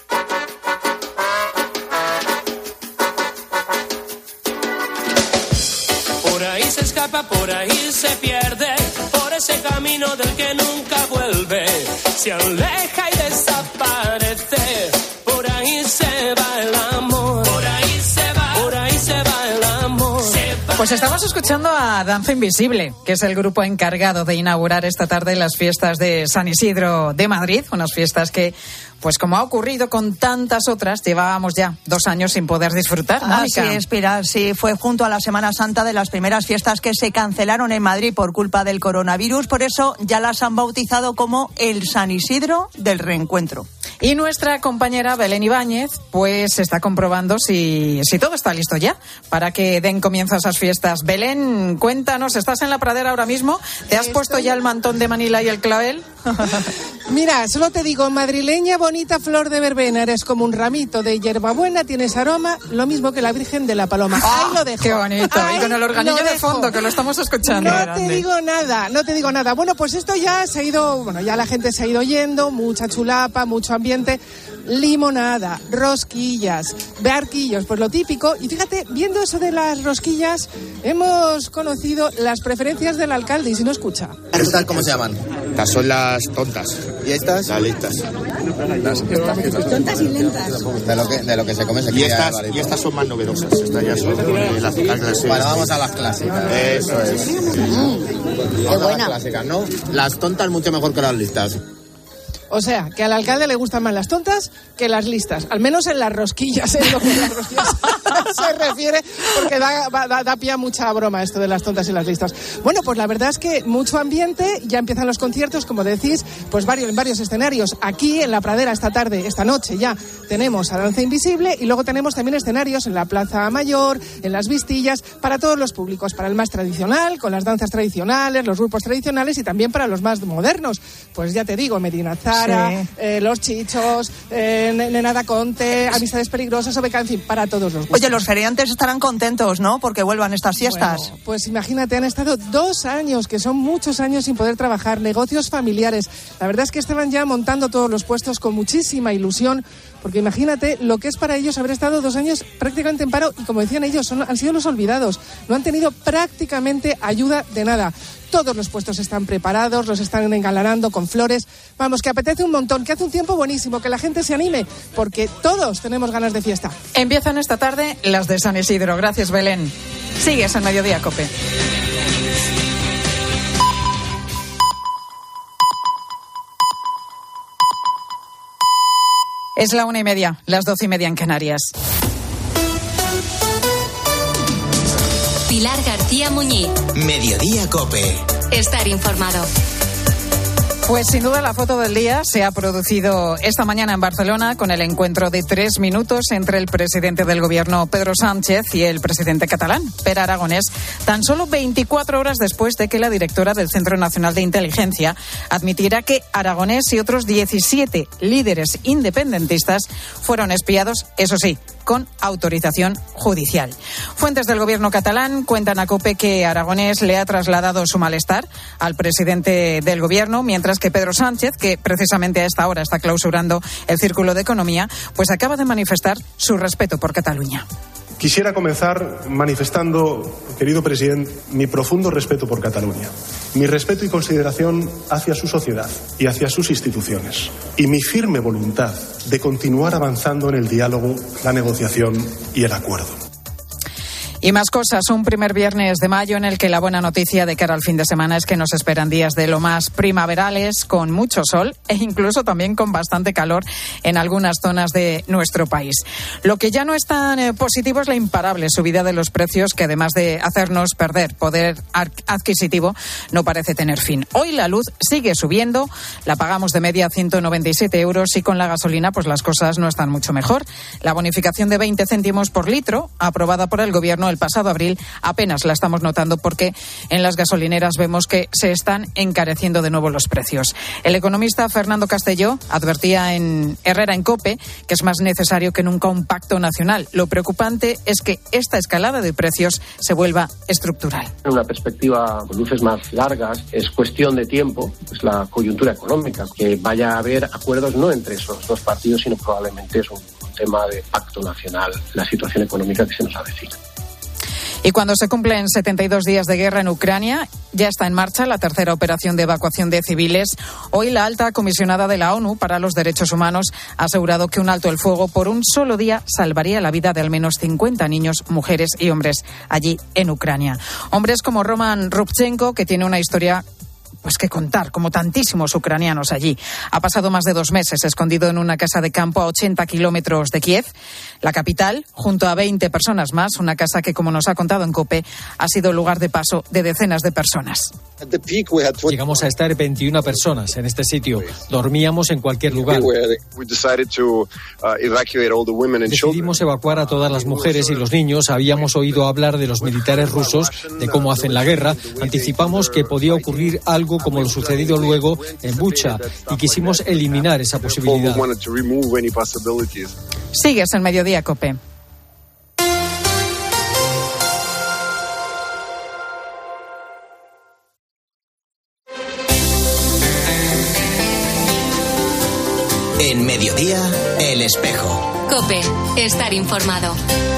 Speaker 30: Por ahí se escapa, por ahí se pierde, por ese camino del que nunca vuelve. Se aleja y desaparece, por ahí se va el amor. Por ahí se va, por ahí se va el amor.
Speaker 1: Pues estamos escuchando a Danza Invisible, que es el grupo encargado de inaugurar esta tarde las fiestas de San Isidro de Madrid, unas fiestas que, pues como ha ocurrido con tantas otras, llevábamos ya dos años sin poder disfrutar, Mónica.
Speaker 16: Así es, Pilar, sí, fue junto a la Semana Santa de las primeras fiestas que se cancelaron en Madrid por culpa del coronavirus, por eso ya las han bautizado como el San Isidro del Reencuentro.
Speaker 1: Y nuestra compañera Belén Ibáñez, pues está comprobando si, si todo está listo ya para que den comienzo a esas fiestas. Belén, cuéntanos, ¿estás en la pradera ahora mismo? ¿Te has Estoy... puesto ya el mantón de Manila y el clavel?
Speaker 31: Mira, solo te digo, madrileña, bonita flor de verbena, eres como un ramito de hierbabuena, tienes aroma, lo mismo que la Virgen de la Paloma.
Speaker 1: ¡Oh,
Speaker 31: ahí lo dejo!
Speaker 1: ¡Qué bonito!
Speaker 31: Ahí
Speaker 1: y con el organillo de fondo, que lo estamos escuchando.
Speaker 31: No
Speaker 1: grande.
Speaker 31: te digo nada, no te digo nada. Bueno, pues esto ya se ha ido, bueno, ya la gente se ha ido yendo, mucha chulapa, mucho ambiente, limonada, rosquillas, barquillos, pues lo típico. Y fíjate, viendo eso de las rosquillas, hemos conocido las preferencias del alcalde, y si no escucha.
Speaker 32: ¿Estas cómo se llaman?
Speaker 33: Estas son las tontas.
Speaker 32: ¿Y estas?
Speaker 33: Las listas.
Speaker 32: Las, estas,
Speaker 33: tontas y lentas.
Speaker 32: De lo que, de lo que se come se
Speaker 33: y estas, y estas son más novedosas. Estas ya son eh, las, las clásicas.
Speaker 32: Bueno, vamos a las clásicas.
Speaker 33: Eso es.
Speaker 32: Mm, qué buena. Las clásicas, ¿no? Las tontas mucho mejor que las listas.
Speaker 31: O sea, que al alcalde le gustan más las tontas que las listas, al menos en las rosquillas, en lo que las rosquillas se refiere, porque da, da, da pie a mucha broma esto de las tontas y las listas. Bueno, pues la verdad es que mucho ambiente, ya empiezan los conciertos, como decís, pues varios, en varios escenarios. Aquí en la Pradera esta tarde, esta noche ya tenemos a Danza Invisible y luego tenemos también escenarios en la Plaza Mayor, en las Vistillas, para todos los públicos, para el más tradicional, con las danzas tradicionales, los grupos tradicionales y también para los más modernos. Pues ya te digo, Medina Zara, sí. eh, Los Chichos, eh, Nenada Conte, Amistades Peligrosas, Obeca, en fin, para todos los gustos.
Speaker 16: Oye, los feriantes estarán contentos, ¿no? Porque vuelvan estas fiestas.
Speaker 31: Bueno, pues imagínate, han estado dos años, que son muchos años sin poder trabajar, negocios familiares. La verdad es que estaban ya montando todos los puestos con muchísima ilusión, porque imagínate lo que es para ellos haber estado dos años prácticamente en paro y, como decían ellos, son, han sido los olvidados. No han tenido prácticamente ayuda de nada. Todos los puestos están preparados, los están engalanando con flores. Vamos, que apetece un montón, que hace un tiempo buenísimo, que la gente se anime, porque todos tenemos ganas de fiesta.
Speaker 1: Empiezan esta tarde las de San Isidro. Gracias, Belén. Sigues en Mediodía, COPE. Es la una y media, las doce y media en Canarias.
Speaker 6: Pilar García Muñiz.
Speaker 2: Mediodía, COPE.
Speaker 6: Estar informado.
Speaker 1: Pues sin duda la foto del día se ha producido esta mañana en Barcelona con el encuentro de tres minutos entre el presidente del gobierno, Pedro Sánchez, y el presidente catalán, Pere Aragonés, tan solo veinticuatro horas después de que la directora del Centro Nacional de Inteligencia admitiera que Aragonés y otros diecisiete líderes independentistas fueron espiados, eso sí, con autorización judicial. Fuentes del gobierno catalán cuentan a COPE que Aragonés le ha trasladado su malestar al presidente del gobierno, mientras que Pedro Sánchez, que precisamente a esta hora está clausurando el Círculo de Economía, pues acaba de manifestar su respeto por Cataluña.
Speaker 3: Quisiera comenzar manifestando, querido presidente, mi profundo respeto por Cataluña, mi respeto y consideración hacia su sociedad y hacia sus instituciones, y mi firme voluntad de continuar avanzando en el diálogo, la negociación y el acuerdo.
Speaker 1: Y más cosas, un primer viernes de mayo en el que la buena noticia de cara al fin de semana es que nos esperan días de lo más primaverales, con mucho sol e incluso también con bastante calor en algunas zonas de nuestro país. Lo que ya no es tan eh, positivo es la imparable subida de los precios, que además de hacernos perder poder adquisitivo, no parece tener fin. Hoy la luz sigue subiendo, la pagamos de media a ciento noventa y siete euros y con la gasolina pues las cosas no están mucho mejor. La bonificación de veinte céntimos por litro, aprobada por el gobierno el pasado abril, apenas la estamos notando porque en las gasolineras vemos que se están encareciendo de nuevo los precios. El economista Fernando Castelló advertía en Herrera en COPE que es más necesario que nunca un pacto nacional. Lo preocupante es que esta escalada de precios se vuelva estructural.
Speaker 4: En una perspectiva con luces más largas, es cuestión de tiempo, es la coyuntura económica, que vaya a haber acuerdos no entre esos dos partidos, sino probablemente es un, un tema de pacto nacional, la situación económica que se nos avecina.
Speaker 1: Y cuando se cumplen setenta y dos días de guerra en Ucrania, ya está en marcha la tercera operación de evacuación de civiles. Hoy la alta comisionada de la ONU para los Derechos Humanos ha asegurado que un alto el fuego por un solo día salvaría la vida de al menos cincuenta niños, mujeres y hombres allí en Ucrania. Hombres como Roman Rubchenko, que tiene una historia pues que contar, como tantísimos ucranianos allí. Ha pasado más de dos meses escondido en una casa de campo a ochenta kilómetros de Kiev, la capital, junto a veinte personas más, una casa que, como nos ha contado en COPE, ha sido lugar de paso de decenas de personas.
Speaker 5: Llegamos a estar veintiuna personas en este sitio. Dormíamos en cualquier lugar. Decidimos evacuar a todas las mujeres y los niños. Habíamos oído hablar de los militares rusos, de cómo hacen la guerra. Anticipamos que podía ocurrir algo como lo sucedido luego en Bucha y quisimos eliminar esa posibilidad.
Speaker 1: Sigues en Mediodía, COPE.
Speaker 2: En Mediodía, El Espejo.
Speaker 6: COPE, estar informado.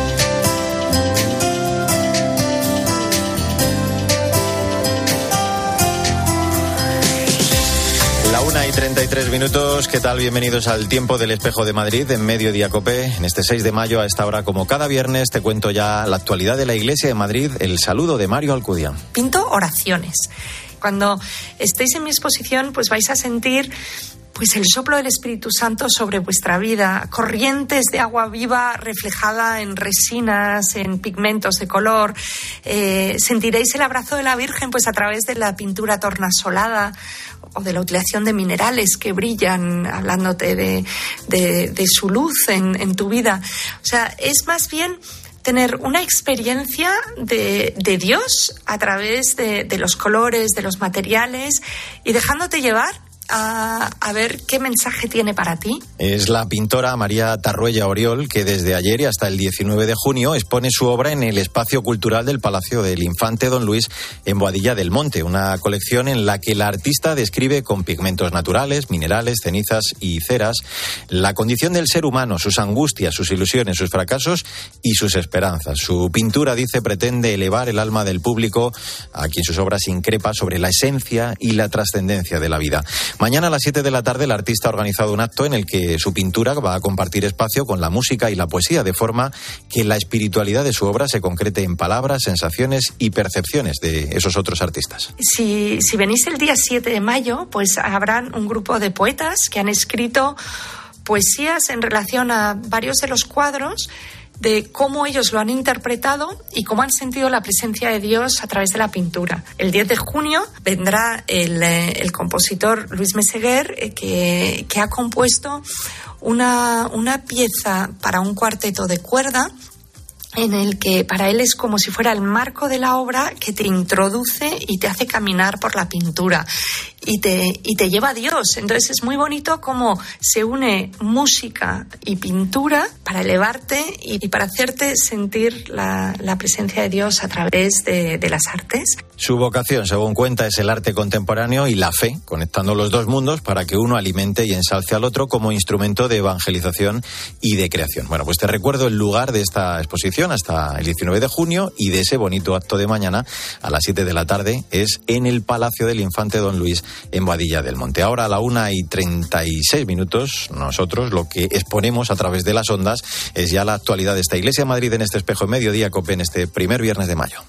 Speaker 7: La una y treinta y tres minutos, ¿qué tal? Bienvenidos al Tiempo del Espejo de Madrid en Mediodía COPE. En este seis de mayo, a esta hora, como cada viernes, te cuento ya la actualidad de la Iglesia de Madrid, el saludo de Mario Alcudia.
Speaker 8: Pinto oraciones. Cuando estéis en mi exposición, pues vais a sentir pues el soplo del Espíritu Santo sobre vuestra vida, corrientes de agua viva reflejada en resinas, en pigmentos de color. Eh, sentiréis el abrazo de la Virgen pues a través de la pintura tornasolada o de la utilización de minerales que brillan, hablándote de, de, de su luz en, en tu vida. O sea, es más bien tener una experiencia de, de Dios a través de, de los colores, de los materiales, y dejándote llevar A, a ver qué mensaje tiene para ti.
Speaker 7: Es la pintora María Tarruella Oriol, que desde ayer y hasta el diecinueve de junio expone su obra en el espacio cultural del Palacio del Infante Don Luis en Boadilla del Monte, una colección en la que la artista describe con pigmentos naturales, minerales, cenizas y ceras la condición del ser humano, sus angustias, sus ilusiones, sus fracasos y sus esperanzas. Su pintura, dice, pretende elevar el alma del público, a quien sus obras increpa sobre la esencia y la trascendencia de la vida. Mañana a las siete de la tarde el artista ha organizado un acto en el que su pintura va a compartir espacio con la música y la poesía, de forma que la espiritualidad de su obra se concrete en palabras, sensaciones y percepciones de esos otros artistas.
Speaker 8: Si, si venís el día siete de mayo, pues habrán un grupo de poetas que han escrito poesías en relación a varios de los cuadros, de cómo ellos lo han interpretado y cómo han sentido la presencia de Dios a través de la pintura. El diez de junio vendrá el, el compositor Luis Meseguer, eh, que, que ha compuesto una, una pieza para un cuarteto de cuerda, en el que para él es como si fuera el marco de la obra que te introduce y te hace caminar por la pintura y te, y te lleva a Dios. Entonces es muy bonito cómo se une música y pintura para elevarte y, y para hacerte sentir la, la presencia de Dios a través de, de las artes.
Speaker 7: Su vocación, según cuenta, es el arte contemporáneo y la fe, conectando los dos mundos para que uno alimente y ensalce al otro como instrumento de evangelización y de creación. Bueno, pues te recuerdo el lugar de esta exposición hasta el diecinueve de junio, y de ese bonito acto de mañana a las siete de la tarde es en el Palacio del Infante Don Luis en Boadilla del Monte. Ahora a la una y treinta y seis minutos, nosotros lo que exponemos a través de las ondas es ya la actualidad de esta Iglesia de Madrid en este espejo de Mediodía COPE en este primer viernes de mayo.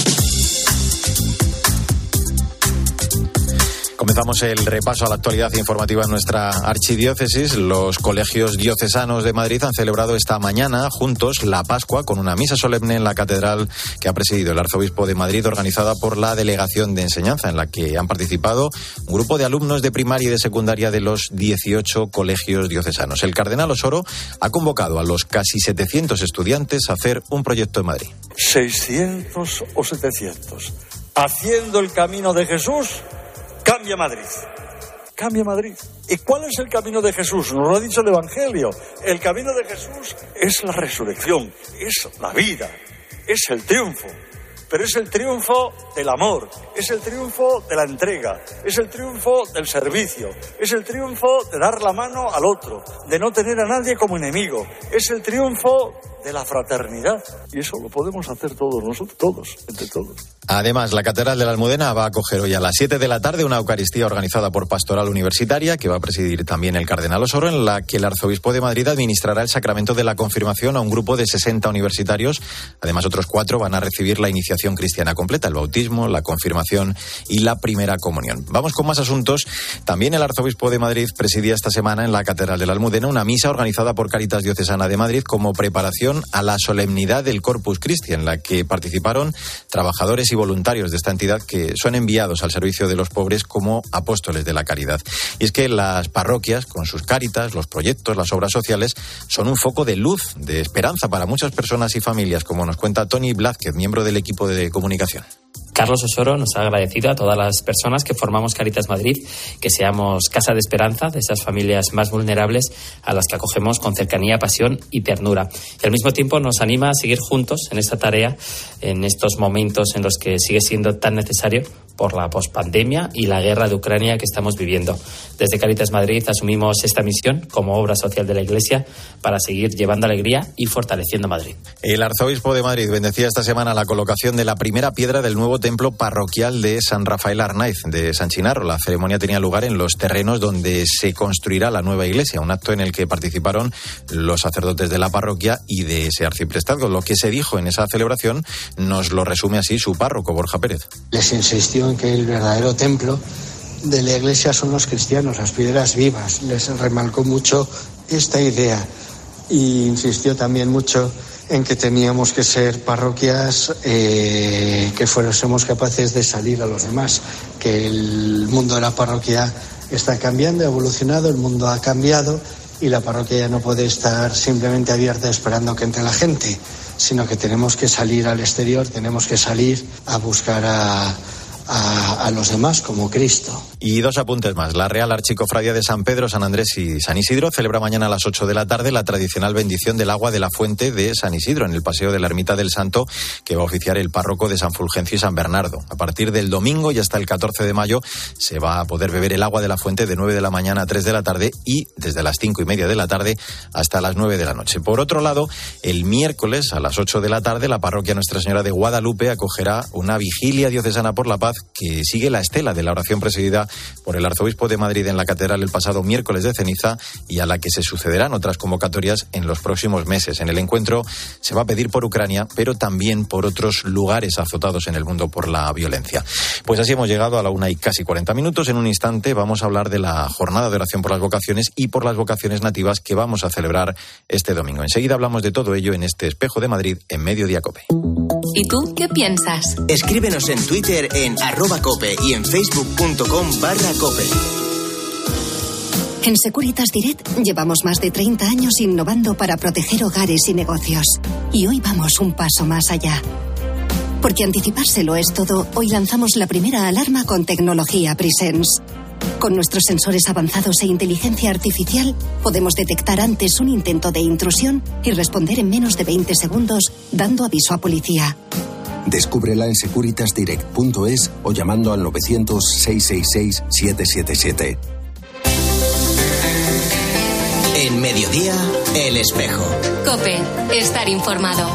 Speaker 7: Comenzamos el repaso a la actualidad informativa en nuestra archidiócesis. Los colegios diocesanos de Madrid han celebrado esta mañana juntos la Pascua con una misa solemne en la catedral que ha presidido el arzobispo de Madrid, organizada por la Delegación de Enseñanza, en la que han participado un grupo de alumnos de primaria y de secundaria de los dieciocho colegios diocesanos. El cardenal Osoro ha convocado a los casi setecientos estudiantes a hacer un proyecto en Madrid.
Speaker 9: seiscientos o setecientos. Haciendo el camino de Jesús, cambia Madrid. Cambia Madrid. ¿Y cuál es el camino de Jesús? Nos lo ha dicho el Evangelio. El camino de Jesús es la resurrección, es la vida, es el triunfo. Pero es el triunfo del amor, es el triunfo de la entrega, es el triunfo del servicio, es el triunfo de dar la mano al otro, de no tener a nadie como enemigo, es el triunfo de la fraternidad. Y eso lo podemos hacer todos nosotros, todos, entre todos.
Speaker 7: Además, la Catedral de la Almudena va a acoger hoy a las siete de la tarde una Eucaristía organizada por Pastoral Universitaria, que va a presidir también el cardenal Osoro, en la que el arzobispo de Madrid administrará el sacramento de la confirmación a un grupo de sesenta universitarios. Además, otros cuatro van a recibir la iniciación cristiana completa, el bautismo, la confirmación y la primera comunión. Vamos con más asuntos. También el arzobispo de Madrid presidía esta semana en la Catedral de la Almudena una misa organizada por Cáritas Diocesana de Madrid como preparación a la solemnidad del Corpus Christi, en la que participaron trabajadores y voluntarios de esta entidad que son enviados al servicio de los pobres como apóstoles de la caridad. Y es que las parroquias, con sus cáritas, los proyectos, las obras sociales, son un foco de luz, de esperanza para muchas personas y familias, como nos cuenta Tony Blázquez, miembro del equipo de comunicación.
Speaker 10: Carlos Osoro nos ha agradecido a todas las personas que formamos Cáritas Madrid que seamos casa de esperanza de esas familias más vulnerables a las que acogemos con cercanía, pasión y ternura. Y al mismo tiempo nos anima a seguir juntos en esta tarea, en estos momentos en los que sigue siendo tan necesario por la pospandemia y la guerra de Ucrania que estamos viviendo. Desde Cáritas Madrid asumimos esta misión como obra social de la Iglesia para seguir llevando alegría y fortaleciendo Madrid.
Speaker 7: El arzobispo de Madrid bendecía esta semana la colocación de la primera piedra del nuevo templo parroquial de San Rafael Arnaiz de San Chinarro. La ceremonia tenía lugar en los terrenos donde se construirá la nueva iglesia, un acto en el que participaron los sacerdotes de la parroquia y de ese arciprestazgo. Lo que se dijo en esa celebración nos lo resume así su párroco, Borja Pérez.
Speaker 11: Les insistió en que el verdadero templo de la Iglesia son los cristianos, las piedras vivas. Les remarcó mucho esta idea y insistió también mucho en que teníamos que ser parroquias eh, que fuésemos capaces de salir a los demás, que el mundo de la parroquia está cambiando, ha evolucionado, el mundo ha cambiado y la parroquia ya no puede estar simplemente abierta esperando que entre la gente, sino que tenemos que salir al exterior, tenemos que salir a buscar a, a, a los demás como Cristo.
Speaker 7: Y dos apuntes más. La Real Archicofradía de San Pedro, San Andrés y San Isidro celebra mañana a las ocho de la tarde la tradicional bendición del agua de la fuente de San Isidro en el Paseo de la Ermita del Santo, que va a oficiar el párroco de San Fulgencio y San Bernardo. A partir del domingo y hasta el catorce de mayo se va a poder beber el agua de la fuente de nueve de la mañana a tres de la tarde y desde las cinco y media de la tarde hasta las nueve de la noche. Por otro lado, el miércoles a las ocho de la tarde la parroquia Nuestra Señora de Guadalupe acogerá una vigilia diocesana por la paz que sigue la estela de la oración presidida por el arzobispo de Madrid en la catedral el pasado miércoles de ceniza y a la que se sucederán otras convocatorias en los próximos meses. En el encuentro se va a pedir por Ucrania, pero también por otros lugares azotados en el mundo por la violencia. Pues así hemos llegado a la una y casi cuarenta minutos. En un instante vamos a hablar de la jornada de oración por las vocaciones y por las vocaciones nativas que vamos a celebrar este domingo. Enseguida hablamos de todo ello en este Espejo de Madrid en Mediodía COPE.
Speaker 6: ¿Y tú qué piensas?
Speaker 2: Escríbenos en Twitter en arroba cope y en facebook.com barra cope.
Speaker 27: En Securitas Direct llevamos más de treinta años innovando para proteger hogares y negocios. Y hoy vamos un paso más allá. Porque anticipárselo es todo, hoy lanzamos la primera alarma con tecnología Presence. Con nuestros sensores avanzados e inteligencia artificial, podemos detectar antes un intento de intrusión y responder en menos de veinte segundos, dando aviso a policía.
Speaker 12: Descúbrela en securitas direct punto es o llamando al novecientos, seiscientos sesenta y seis, setecientos setenta y siete.
Speaker 2: En Mediodía, El Espejo.
Speaker 6: COPE, estar informado.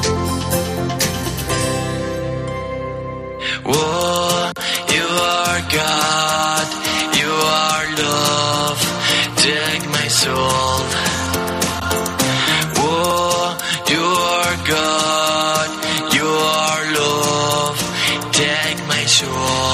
Speaker 13: Oh, you are God, you are love, take my soul. Oh, you are God, you are love, take my soul.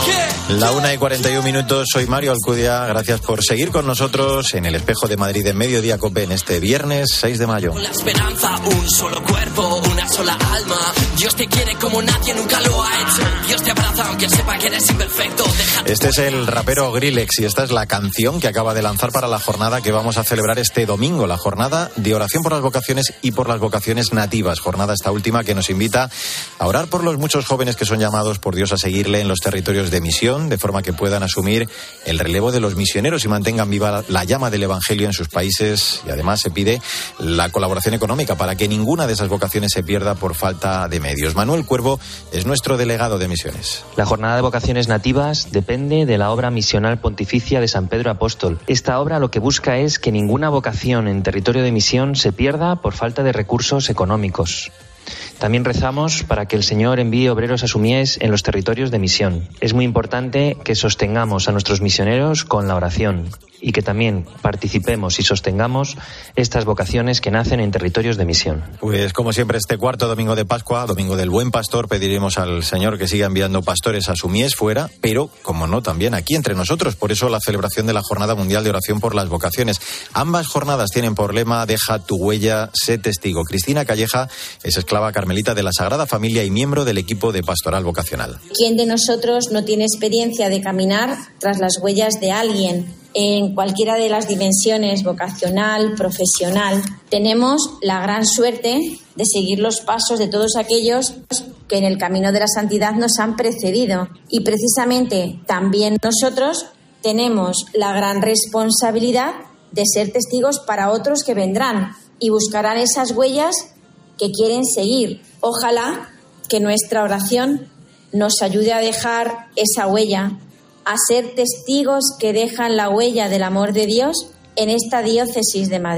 Speaker 7: La una y cuarenta y un minutos, soy Mario Alcudia, gracias por seguir con nosotros en el Espejo de Madrid en Mediodía COPE en este viernes seis de mayo.
Speaker 30: Con la esperanza, un solo cuerpo, una sola alma. Dios te quiere como nadie nunca lo ha hecho. Dios te abraza aunque sepa que eres imperfecto. Deja...
Speaker 7: Este es el rapero Grillex y esta es la canción que acaba de lanzar para la jornada que vamos a celebrar este domingo, la jornada de oración por las vocaciones y por las vocaciones nativas. Jornada esta última que nos invita a orar por los muchos jóvenes que son llamados por Dios a seguirle en los territorios de misión, de forma que puedan asumir el relevo de los misioneros y mantengan viva la llama del Evangelio en sus países. Y además se pide la colaboración económica para que ninguna de esas vocaciones se pierda por falta de medios. Manuel Cuervo es nuestro delegado de misiones.
Speaker 14: La jornada de vocaciones nativas depende de la obra misional pontificia de San Pedro Apóstol. Esta obra lo que busca es que ninguna vocación en territorio de misión se pierda por falta de recursos económicos. También rezamos para que el Señor envíe obreros a su mies en los territorios de misión. Es muy importante que sostengamos a nuestros misioneros con la oración y que también participemos y sostengamos estas vocaciones que nacen en territorios de misión.
Speaker 7: Pues como siempre este cuarto domingo de Pascua, domingo del Buen Pastor, pediremos al Señor que siga enviando pastores a su mies fuera, pero como no también aquí entre nosotros. Por eso la celebración de la Jornada Mundial de Oración por las Vocaciones. Ambas jornadas tienen por lema deja tu huella, sé testigo. Cristina Calleja es esclava carmelita de la Sagrada Familia y miembro del equipo de Pastoral Vocacional.
Speaker 15: ¿Quién de nosotros no tiene experiencia de caminar tras las huellas de alguien? En cualquiera de las dimensiones, vocacional, profesional, tenemos la gran suerte de seguir los pasos de todos aquellos que en el camino de la santidad nos han precedido. Y precisamente también nosotros tenemos la gran responsabilidad de ser testigos para otros que vendrán y buscarán esas huellas que quieren seguir. Ojalá que nuestra oración nos ayude a dejar esa huella, a ser testigos que dejan la huella del amor de Dios en esta diócesis de Madrid.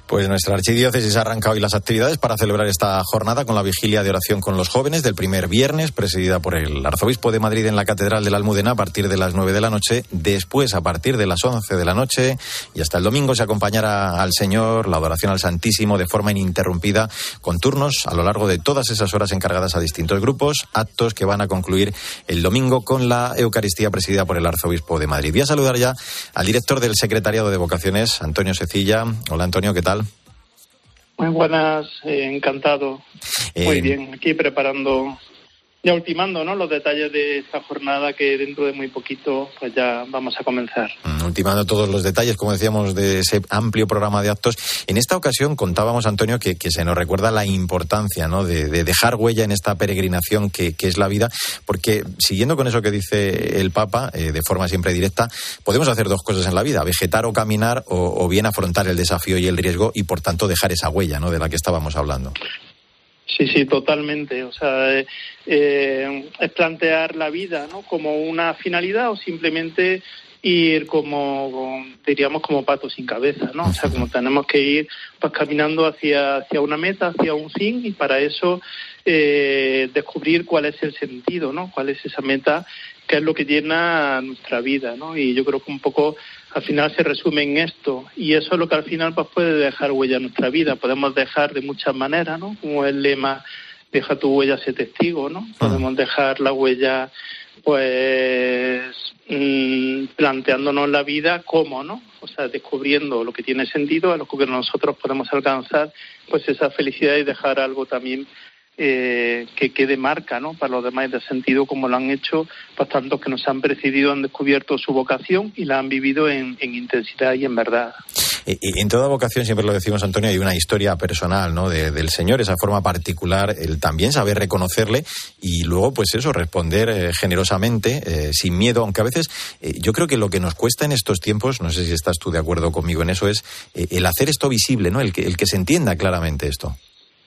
Speaker 7: Pues nuestra archidiócesis ha arrancado hoy las actividades para celebrar esta jornada con la vigilia de oración con los jóvenes del primer viernes, presidida por el arzobispo de Madrid en la Catedral de la Almudena a partir de las nueve de la noche. Después, a partir de las once de la noche y hasta el domingo, se acompañará al Señor, la adoración al Santísimo de forma ininterrumpida, con turnos a lo largo de todas esas horas encargadas a distintos grupos, actos que van a concluir el domingo con la Eucaristía presidida por el arzobispo de Madrid. Voy a saludar ya al director del Secretariado de Vocaciones, Antonio Secilla. Hola, Antonio, ¿qué tal?
Speaker 17: Muy buenas, eh, encantado. Eh, muy bien, aquí preparando, ya ultimando, ¿no?, los detalles de esta jornada que dentro de muy poquito pues ya vamos a comenzar.
Speaker 7: Ultimando todos los detalles, como decíamos, de ese amplio programa de actos. En esta ocasión contábamos, Antonio, que, que se nos recuerda la importancia, ¿no?, de, de dejar huella en esta peregrinación que, que es la vida, porque siguiendo con eso que dice el Papa, eh, de forma siempre directa, podemos hacer dos cosas en la vida: vegetar o caminar, o, o bien afrontar el desafío y el riesgo y, por tanto, dejar esa huella, ¿no?, de la que estábamos hablando.
Speaker 17: Sí, sí, totalmente. O sea, eh, eh, es plantear la vida, ¿no?, como una finalidad o simplemente ir como, diríamos, como pato sin cabeza, ¿no? O sea, como tenemos que ir pues caminando hacia, hacia una meta, hacia un fin, y para eso eh, descubrir cuál es el sentido, ¿no? Cuál es esa meta, qué es lo que llena nuestra vida, ¿no? Y yo creo que un poco al final se resume en esto, y eso es lo que al final pues puede dejar huella en nuestra vida. Podemos dejar de muchas maneras, ¿no?, como el lema "deja tu huella, sé testigo", ¿no? Podemos dejar la huella pues mmm, planteándonos la vida cómo, ¿no? O sea, descubriendo lo que tiene sentido, a lo que nosotros podemos alcanzar pues esa felicidad y dejar algo también Eh, que quede marca, ¿no?, para los demás de sentido, como lo han hecho pues tantos que nos han precedido, han descubierto su vocación y la han vivido en, en intensidad y en verdad.
Speaker 7: Y en toda vocación, siempre lo decimos, Antonio, hay una historia personal, ¿no?, de, del Señor, esa forma particular, el también saber reconocerle y luego, pues eso, responder eh, generosamente, eh, sin miedo, aunque a veces eh, yo creo que lo que nos cuesta en estos tiempos, no sé si estás tú de acuerdo conmigo en eso, es eh, el hacer esto visible, ¿no?, el que, el que se entienda claramente esto.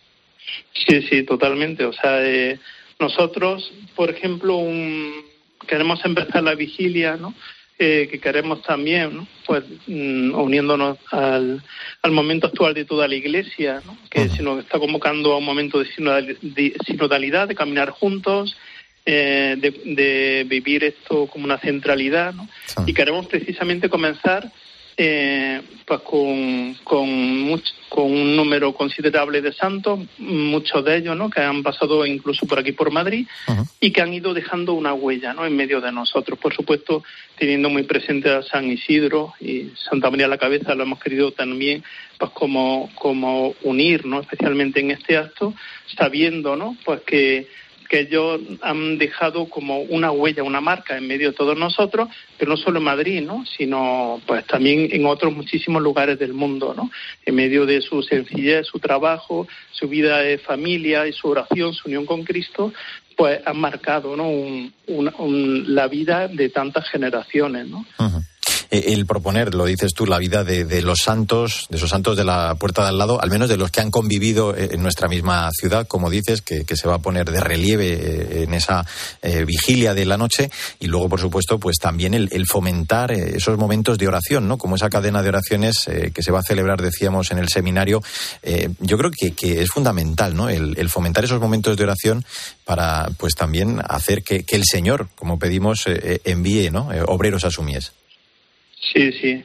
Speaker 17: Sí, sí, totalmente. O sea, eh, nosotros, por ejemplo, un, queremos empezar la vigilia, ¿no?, eh, que queremos también, ¿no?, pues mm, uniéndonos al, al momento actual de toda la Iglesia, ¿no?, que uh-huh. se nos está convocando a un momento de, sinodal, de sinodalidad, de caminar juntos, eh, de, de vivir esto como una centralidad, ¿no? Uh-huh. Y queremos precisamente comenzar Eh, pues con con, mucho, con un número considerable de santos, muchos de ellos, ¿no?, que han pasado incluso por aquí por Madrid, uh-huh. y que han ido dejando una huella, ¿no?, en medio de nosotros. Por supuesto, teniendo muy presente a San Isidro y Santa María la Cabeza, lo hemos querido también pues como como unir, ¿no?, especialmente en este acto, sabiendo, ¿no?, pues que que ellos han dejado como una huella, una marca en medio de todos nosotros, pero no solo en Madrid, ¿no?, sino pues también en otros muchísimos lugares del mundo, ¿no?, en medio de su sencillez, su trabajo, su vida de familia y su oración, su unión con Cristo, pues han marcado, ¿no?, un, un, un, la vida de tantas generaciones, ¿no? Uh-huh.
Speaker 7: El proponer, lo dices tú, la vida de, de los santos, de esos santos de la puerta de al lado, al menos de los que han convivido en nuestra misma ciudad, como dices, que, que se va a poner de relieve en esa eh, vigilia de la noche, y luego, por supuesto, pues también el, el fomentar esos momentos de oración, ¿no?, como esa cadena de oraciones eh, que se va a celebrar, decíamos, en el seminario. Eh, yo creo que, que es fundamental, ¿no?, el, el fomentar esos momentos de oración para, pues también hacer que, que el Señor, como pedimos, eh, envíe, ¿no?, eh, obreros a su mies.
Speaker 17: Sí, sí.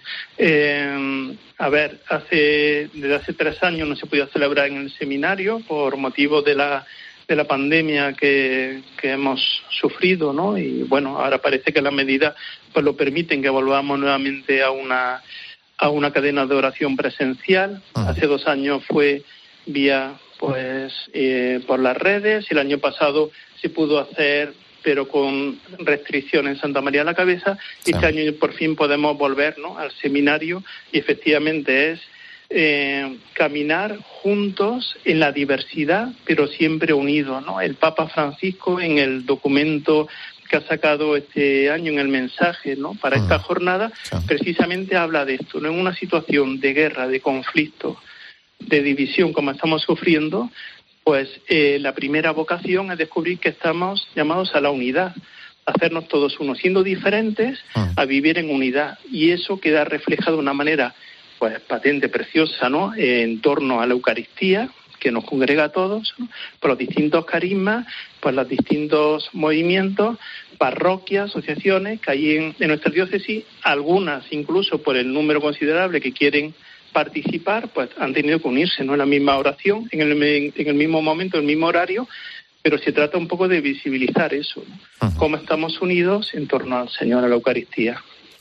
Speaker 17: Eh, a ver, hace desde hace tres años no se podía celebrar en el seminario por motivo de la de la pandemia que, que hemos sufrido, ¿no? Y bueno, ahora parece que las medidas pues lo permiten, que volvamos nuevamente a una a una cadena de oración presencial. Uh-huh. Hace dos años fue vía pues eh, por las redes, y el año pasado se pudo hacer, pero con restricciones en Santa María la Cabeza, y sí. Este año por fin podemos volver, ¿no?, al seminario, y efectivamente es eh, caminar juntos en la diversidad, pero siempre unidos, ¿no? El Papa Francisco, en el documento que ha sacado este año, en el mensaje, ¿no?, para uh-huh. esta jornada, sí. precisamente habla de esto, ¿no?, en una situación de guerra, de conflicto, de división como estamos sufriendo. Pues eh, la primera vocación es descubrir que estamos llamados a la unidad, a hacernos todos uno, siendo diferentes, a vivir en unidad. Y eso queda reflejado de una manera pues patente, preciosa, ¿no?, en torno a la Eucaristía, que nos congrega a todos, ¿no?, por los distintos carismas, por los distintos movimientos, parroquias, asociaciones que hay en, en nuestra diócesis, algunas incluso por el número considerable que quieren participar, pues han tenido que unirse, ¿no?, en la misma oración, en el, en el mismo momento, en el mismo horario, pero se trata un poco de visibilizar eso, ¿no?, uh-huh. Cómo estamos unidos en torno al Señor, a la Eucaristía.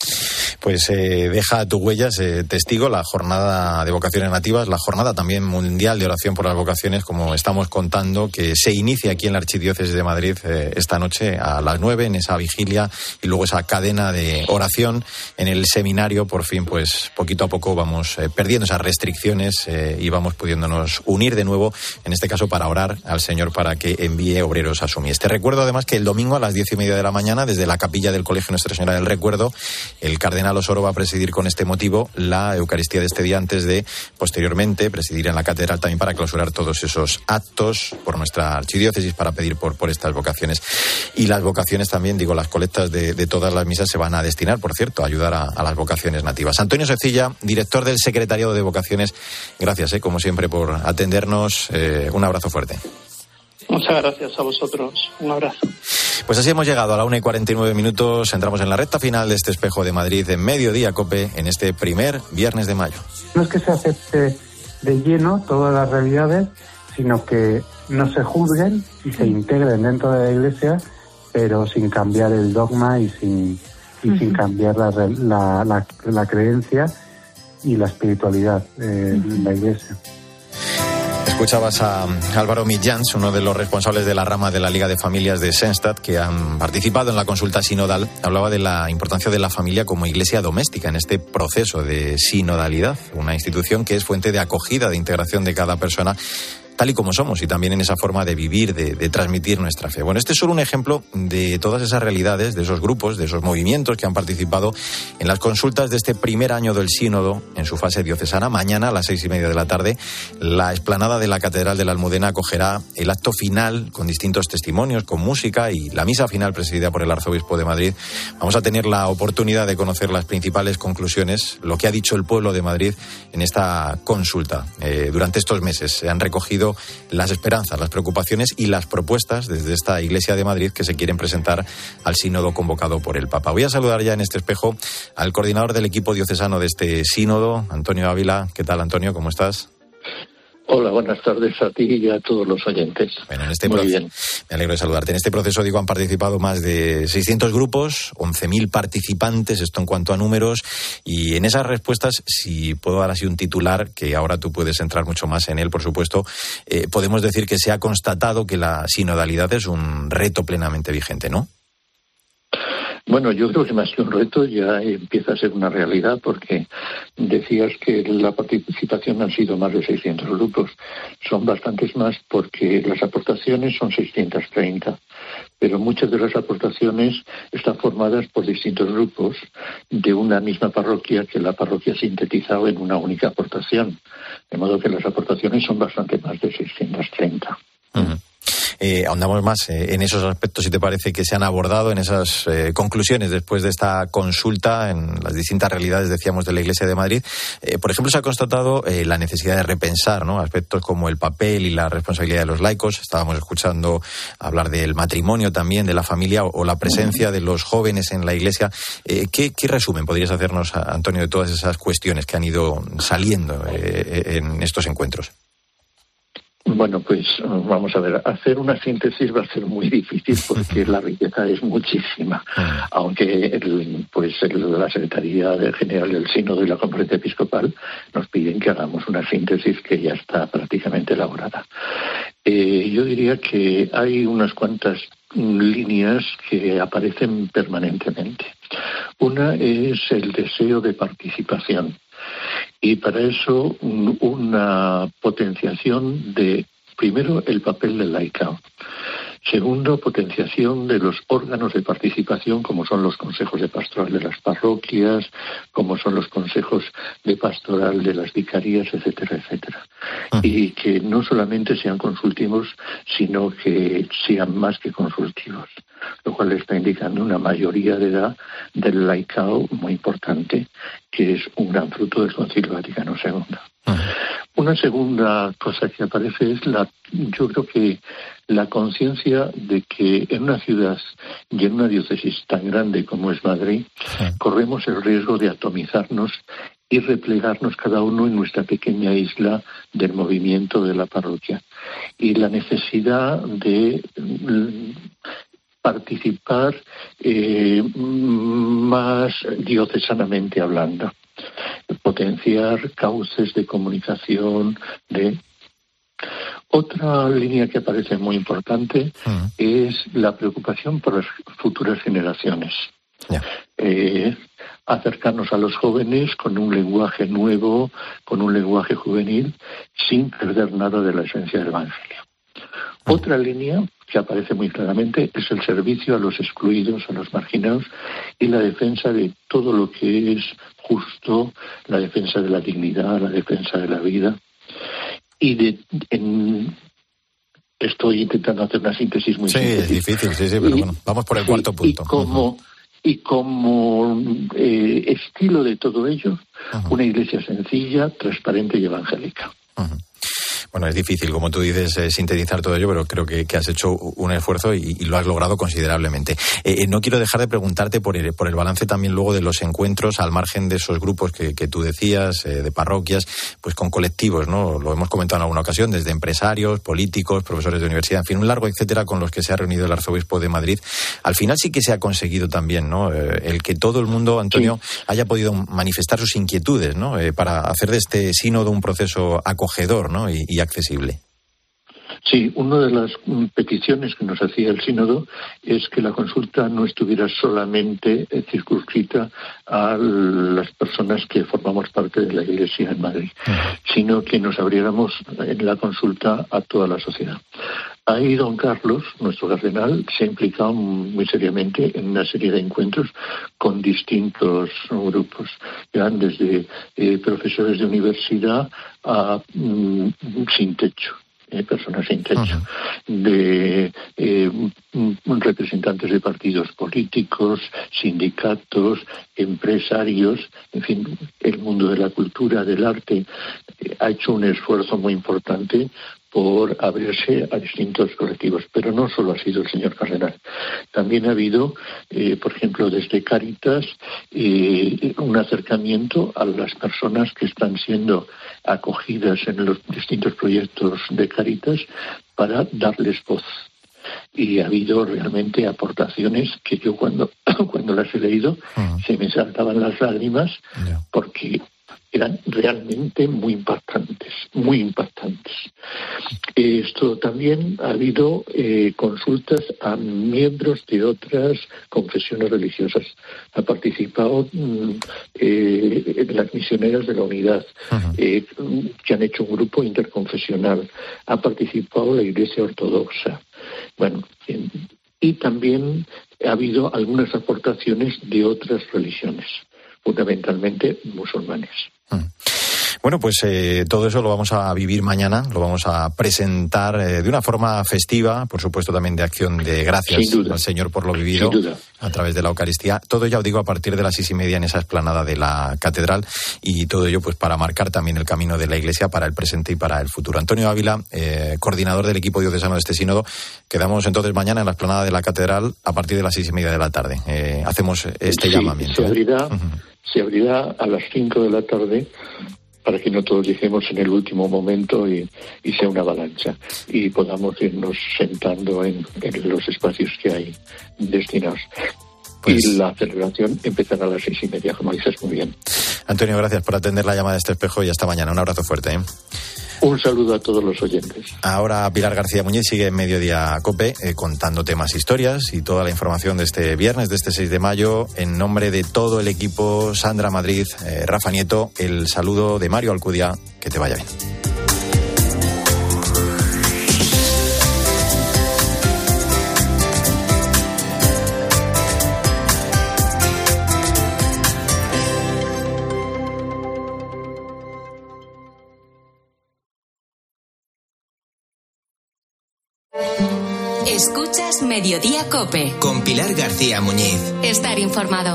Speaker 7: Pues eh, deja tus huellas, eh, testigo, la jornada de vocaciones nativas, la jornada también mundial de oración por las vocaciones, como estamos contando, que se inicia aquí en la Archidiócesis de Madrid eh, esta noche a las nueve, en esa vigilia, y luego esa cadena de oración en el seminario. Por fin, pues poquito a poco vamos eh, perdiendo esas restricciones eh, y vamos pudiéndonos unir de nuevo, en este caso para orar al Señor para que envíe obreros a su mies. Te recuerdo además que el domingo a las diez y media de la mañana, desde la capilla del Colegio Nuestra Señora del Recuerdo, el cardenal Osoro va a presidir con este motivo la Eucaristía de este día, antes de posteriormente presidir en la catedral también para clausurar todos esos actos por nuestra archidiócesis, para pedir por, por estas vocaciones. Y las vocaciones también, digo, las colectas de, de todas las misas se van a destinar, por cierto, a ayudar a, a las vocaciones nativas. Antonio Secilla, director del Secretariado de Vocaciones, gracias, eh, como siempre, por atendernos. Eh, un abrazo fuerte.
Speaker 17: Muchas gracias a vosotros. Un abrazo.
Speaker 7: Pues así hemos llegado a la una y cuarenta y nueve minutos. Entramos en la recta final de este Espejo de Madrid en Mediodía COPE en este primer viernes de mayo.
Speaker 18: No es que se acepte de lleno todas las realidades, sino que no se juzguen y se integren dentro de la Iglesia, pero sin cambiar el dogma y sin, y uh-huh. sin cambiar la, la, la, la creencia y la espiritualidad eh, uh-huh. de la Iglesia.
Speaker 7: Escuchabas a Álvaro Millans, uno de los responsables de la rama de la Liga de Familias de Senstad, que han participado en la consulta sinodal. Hablaba de la importancia de la familia como iglesia doméstica en este proceso de sinodalidad, una institución que es fuente de acogida, de integración de cada persona, tal y como somos, y también en esa forma de vivir, de, de transmitir nuestra fe. Bueno, este es solo un ejemplo de todas esas realidades, de esos grupos, de esos movimientos que han participado en las consultas de este primer año del sínodo en su fase diocesana. Mañana a las seis y media de la tarde, la explanada de la Catedral de la Almudena acogerá el acto final con distintos testimonios, con música, y la misa final presidida por el Arzobispo de Madrid. Vamos a tener la oportunidad de conocer las principales conclusiones, lo que ha dicho el pueblo de Madrid en esta consulta. Eh, durante estos meses se han recogido las esperanzas, las preocupaciones y las propuestas desde esta Iglesia de Madrid que se quieren presentar al sínodo convocado por el Papa. Voy a saludar ya en este espejo al coordinador del equipo diocesano de este sínodo, Antonio Ávila. ¿Qué tal, Antonio? ¿Cómo estás?
Speaker 19: Hola, buenas tardes a ti y a todos los oyentes.
Speaker 7: Bueno, en este
Speaker 19: Muy
Speaker 7: proceso,
Speaker 19: bien.
Speaker 7: Me alegro de saludarte. En este proceso, digo, han participado más de seiscientos grupos, once mil participantes, esto en cuanto a números, y en esas respuestas, si puedo dar así un titular, que ahora tú puedes entrar mucho más en él, por supuesto, eh, podemos decir que se ha constatado que la sinodalidad es un reto plenamente vigente, ¿no?
Speaker 19: Bueno, yo creo que más que un reto ya empieza a ser una realidad, porque decías que la participación han sido más de seiscientos grupos. Son bastantes más porque las aportaciones son seiscientos treinta, pero muchas de las aportaciones están formadas por distintos grupos de una misma parroquia, que la parroquia ha sintetizado en una única aportación. De modo que las aportaciones son bastante más de seiscientos treinta.
Speaker 7: Uh-huh. Eh, ahondamos más eh, en esos aspectos, si te parece, que se han abordado en esas eh, conclusiones después de esta consulta en las distintas realidades, decíamos, de la Iglesia de Madrid. Eh, por ejemplo, se ha constatado eh, la necesidad de repensar, ¿no?, aspectos como el papel y la responsabilidad de los laicos. Estábamos escuchando hablar del matrimonio también, de la familia, o, o la presencia de los jóvenes en la Iglesia. Eh, ¿qué, ¿Qué resumen podrías hacernos, Antonio, de todas esas cuestiones que han ido saliendo eh, en estos encuentros?
Speaker 19: Bueno, pues vamos a ver, hacer una síntesis va a ser muy difícil porque la riqueza es muchísima, aunque el, pues el, la Secretaría General del Sínodo y la Conferencia Episcopal nos piden que hagamos una síntesis que ya está prácticamente elaborada. Eh, yo diría que hay unas cuantas líneas que aparecen permanentemente. Una es el deseo de participación. Y para eso una potenciación de, primero, el papel del laicado. Segundo, potenciación de los órganos de participación, como son los consejos de pastoral de las parroquias, como son los consejos de pastoral de las vicarías, etcétera, etcétera. Uh-huh. Y que no solamente sean consultivos, sino que sean más que consultivos, lo cual está indicando una mayoría de edad del laicado muy importante, que es un gran fruto del Concilio Vaticano segundo. Uh-huh. Una segunda cosa que aparece es la, yo creo que la conciencia de que en una ciudad y en una diócesis tan grande como es Madrid, sí, corremos el riesgo de atomizarnos y replegarnos cada uno en nuestra pequeña isla del movimiento de la parroquia. Y la necesidad de participar eh, más diocesanamente hablando, potenciar cauces de comunicación. De otra línea que aparece muy importante uh-huh. es la preocupación por las futuras generaciones. Yeah. Eh, acercarnos a los jóvenes con un lenguaje nuevo, con un lenguaje juvenil, sin perder nada de la esencia del Evangelio. Uh-huh. Otra línea que aparece muy claramente es el servicio a los excluidos, a los marginados, y la defensa de todo lo que es justo, la defensa de la dignidad, la defensa de la vida. Y de, en, estoy intentando hacer una síntesis muy
Speaker 7: Sí,
Speaker 19: sintética.
Speaker 7: es difícil, sí, sí, pero y, bueno, vamos por el sí, cuarto punto.
Speaker 19: Y como, uh-huh. y como eh, estilo de todo ello, uh-huh. una iglesia sencilla, transparente y evangélica.
Speaker 7: Uh-huh. Bueno, es difícil, como tú dices, eh, sintetizar todo ello, pero creo que, que has hecho un esfuerzo y, y lo has logrado considerablemente. Eh, no quiero dejar de preguntarte por el, por el balance también luego de los encuentros, al margen de esos grupos que, que tú decías, eh, de parroquias, pues con colectivos, ¿no? Lo hemos comentado en alguna ocasión, desde empresarios, políticos, profesores de universidad, en fin, un largo etcétera con los que se ha reunido el arzobispo de Madrid. Al final sí que se ha conseguido también, ¿no? Eh, el que todo el mundo, Antonio, sí. haya podido manifestar sus inquietudes, ¿no? Eh, para hacer de este sínodo un proceso acogedor, ¿no? Y, y accesible.
Speaker 19: Sí, una de las peticiones que nos hacía el sínodo es que la consulta no estuviera solamente circunscrita a las personas que formamos parte de la Iglesia en Madrid, uh-huh. sino que nos abriéramos en la consulta a toda la sociedad. Ahí don Carlos, nuestro cardenal, se ha implicado muy seriamente en una serie de encuentros con distintos grupos. Van desde eh, profesores de universidad a mm, sin techo. Eh, personas sin techo, uh-huh. de eh, representantes de partidos políticos, sindicatos, empresarios, en fin, el mundo de la cultura, del arte, eh, ha hecho un esfuerzo muy importante por abrirse a distintos colectivos. Pero no solo ha sido el señor cardenal. También ha habido, eh, por ejemplo, desde Cáritas, eh, un acercamiento a las personas que están siendo acogidas en los distintos proyectos de Cáritas para darles voz. Y ha habido realmente aportaciones que yo cuando, cuando las he leído uh-huh. se me saltaban las lágrimas yeah. porque eran realmente muy impactantes, muy impactantes. Esto también ha habido eh, consultas a miembros de otras confesiones religiosas. Ha participado eh, las misioneras de la unidad, uh-huh. eh, que han hecho un grupo interconfesional. Ha participado la Iglesia Ortodoxa. Bueno, eh, y también ha habido algunas aportaciones de otras religiones, fundamentalmente musulmanes.
Speaker 7: Bueno, pues eh, todo eso lo vamos a vivir mañana, lo vamos a presentar eh, de una forma festiva, por supuesto también de acción de gracias al Señor por lo vivido a través de la Eucaristía. Todo ya os digo a partir de las seis y media en esa explanada de la Catedral, y todo ello pues para marcar también el camino de la Iglesia para el presente y para el futuro. Antonio Ávila, eh, coordinador del equipo diocesano de este sínodo, quedamos entonces mañana en la explanada de la Catedral a partir de las seis y media de la tarde. Eh, hacemos este
Speaker 19: sí,
Speaker 7: llamamiento.
Speaker 19: Se abrirá, ¿eh? uh-huh. se abrirá a las cinco de la tarde, para que no todos lleguemos en el último momento y, y sea una avalancha y podamos irnos sentando en, en los espacios que hay destinados. Pues, y la celebración empezará a las seis y media, como dices muy bien.
Speaker 7: Antonio, gracias por atender la llamada de este espejo y hasta mañana. Un abrazo fuerte, ¿eh?
Speaker 19: Un saludo a todos los oyentes.
Speaker 7: Ahora Pilar García Muñiz sigue en Mediodía COPE eh, contándote más historias y toda la información de este viernes, de este seis de mayo. En nombre de todo el equipo, Sandra Madrid, eh, Rafa Nieto, el saludo de Mario Alcudia. Que te vaya bien.
Speaker 6: Escuchas Mediodía COPE.
Speaker 2: Con Pilar García Muñiz.
Speaker 6: Estar informado.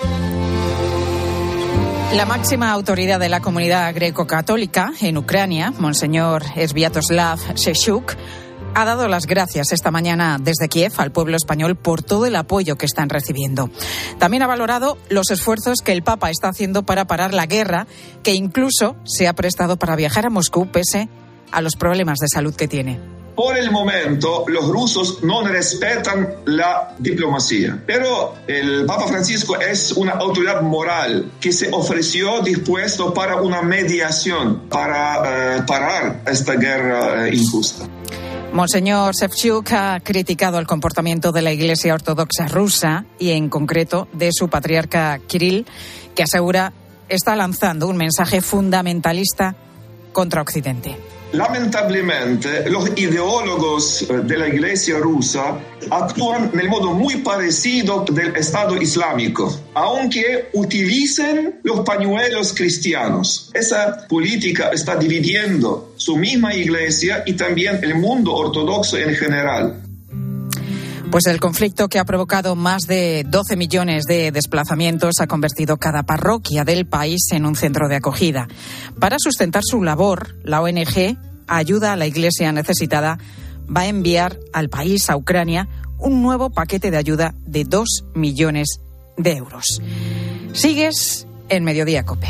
Speaker 1: La máxima autoridad de la comunidad greco-católica en Ucrania, Monseñor Sviatoslav Sheshchuk, ha dado las gracias esta mañana desde Kiev al pueblo español por todo el apoyo que están recibiendo. También ha valorado los esfuerzos que el Papa está haciendo para parar la guerra, que incluso se ha prestado para viajar a Moscú pese a los problemas de salud que tiene.
Speaker 16: Por el momento, los rusos no respetan la diplomacia, pero el Papa Francisco es una autoridad moral que se ofreció dispuesto para una mediación, para uh, parar esta guerra uh, injusta.
Speaker 1: Monseñor Shevchuk ha criticado el comportamiento de la Iglesia Ortodoxa rusa y, en concreto, de su patriarca Kirill, que asegura está lanzando un mensaje fundamentalista contra Occidente.
Speaker 16: Lamentablemente, los ideólogos de la Iglesia rusa actúan de modo muy parecido del Estado Islámico, aunque utilicen los pañuelos cristianos. Esa política está dividiendo su misma Iglesia y también el mundo ortodoxo en general.
Speaker 1: Pues el conflicto, que ha provocado más de doce millones de desplazamientos, ha convertido cada parroquia del país en un centro de acogida. Para sustentar su labor, la O N G Ayuda a la Iglesia Necesitada va a enviar al país, a Ucrania, un nuevo paquete de ayuda de dos millones de euros. Sigues en Mediodía COPE.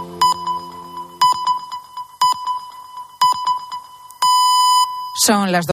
Speaker 1: Son las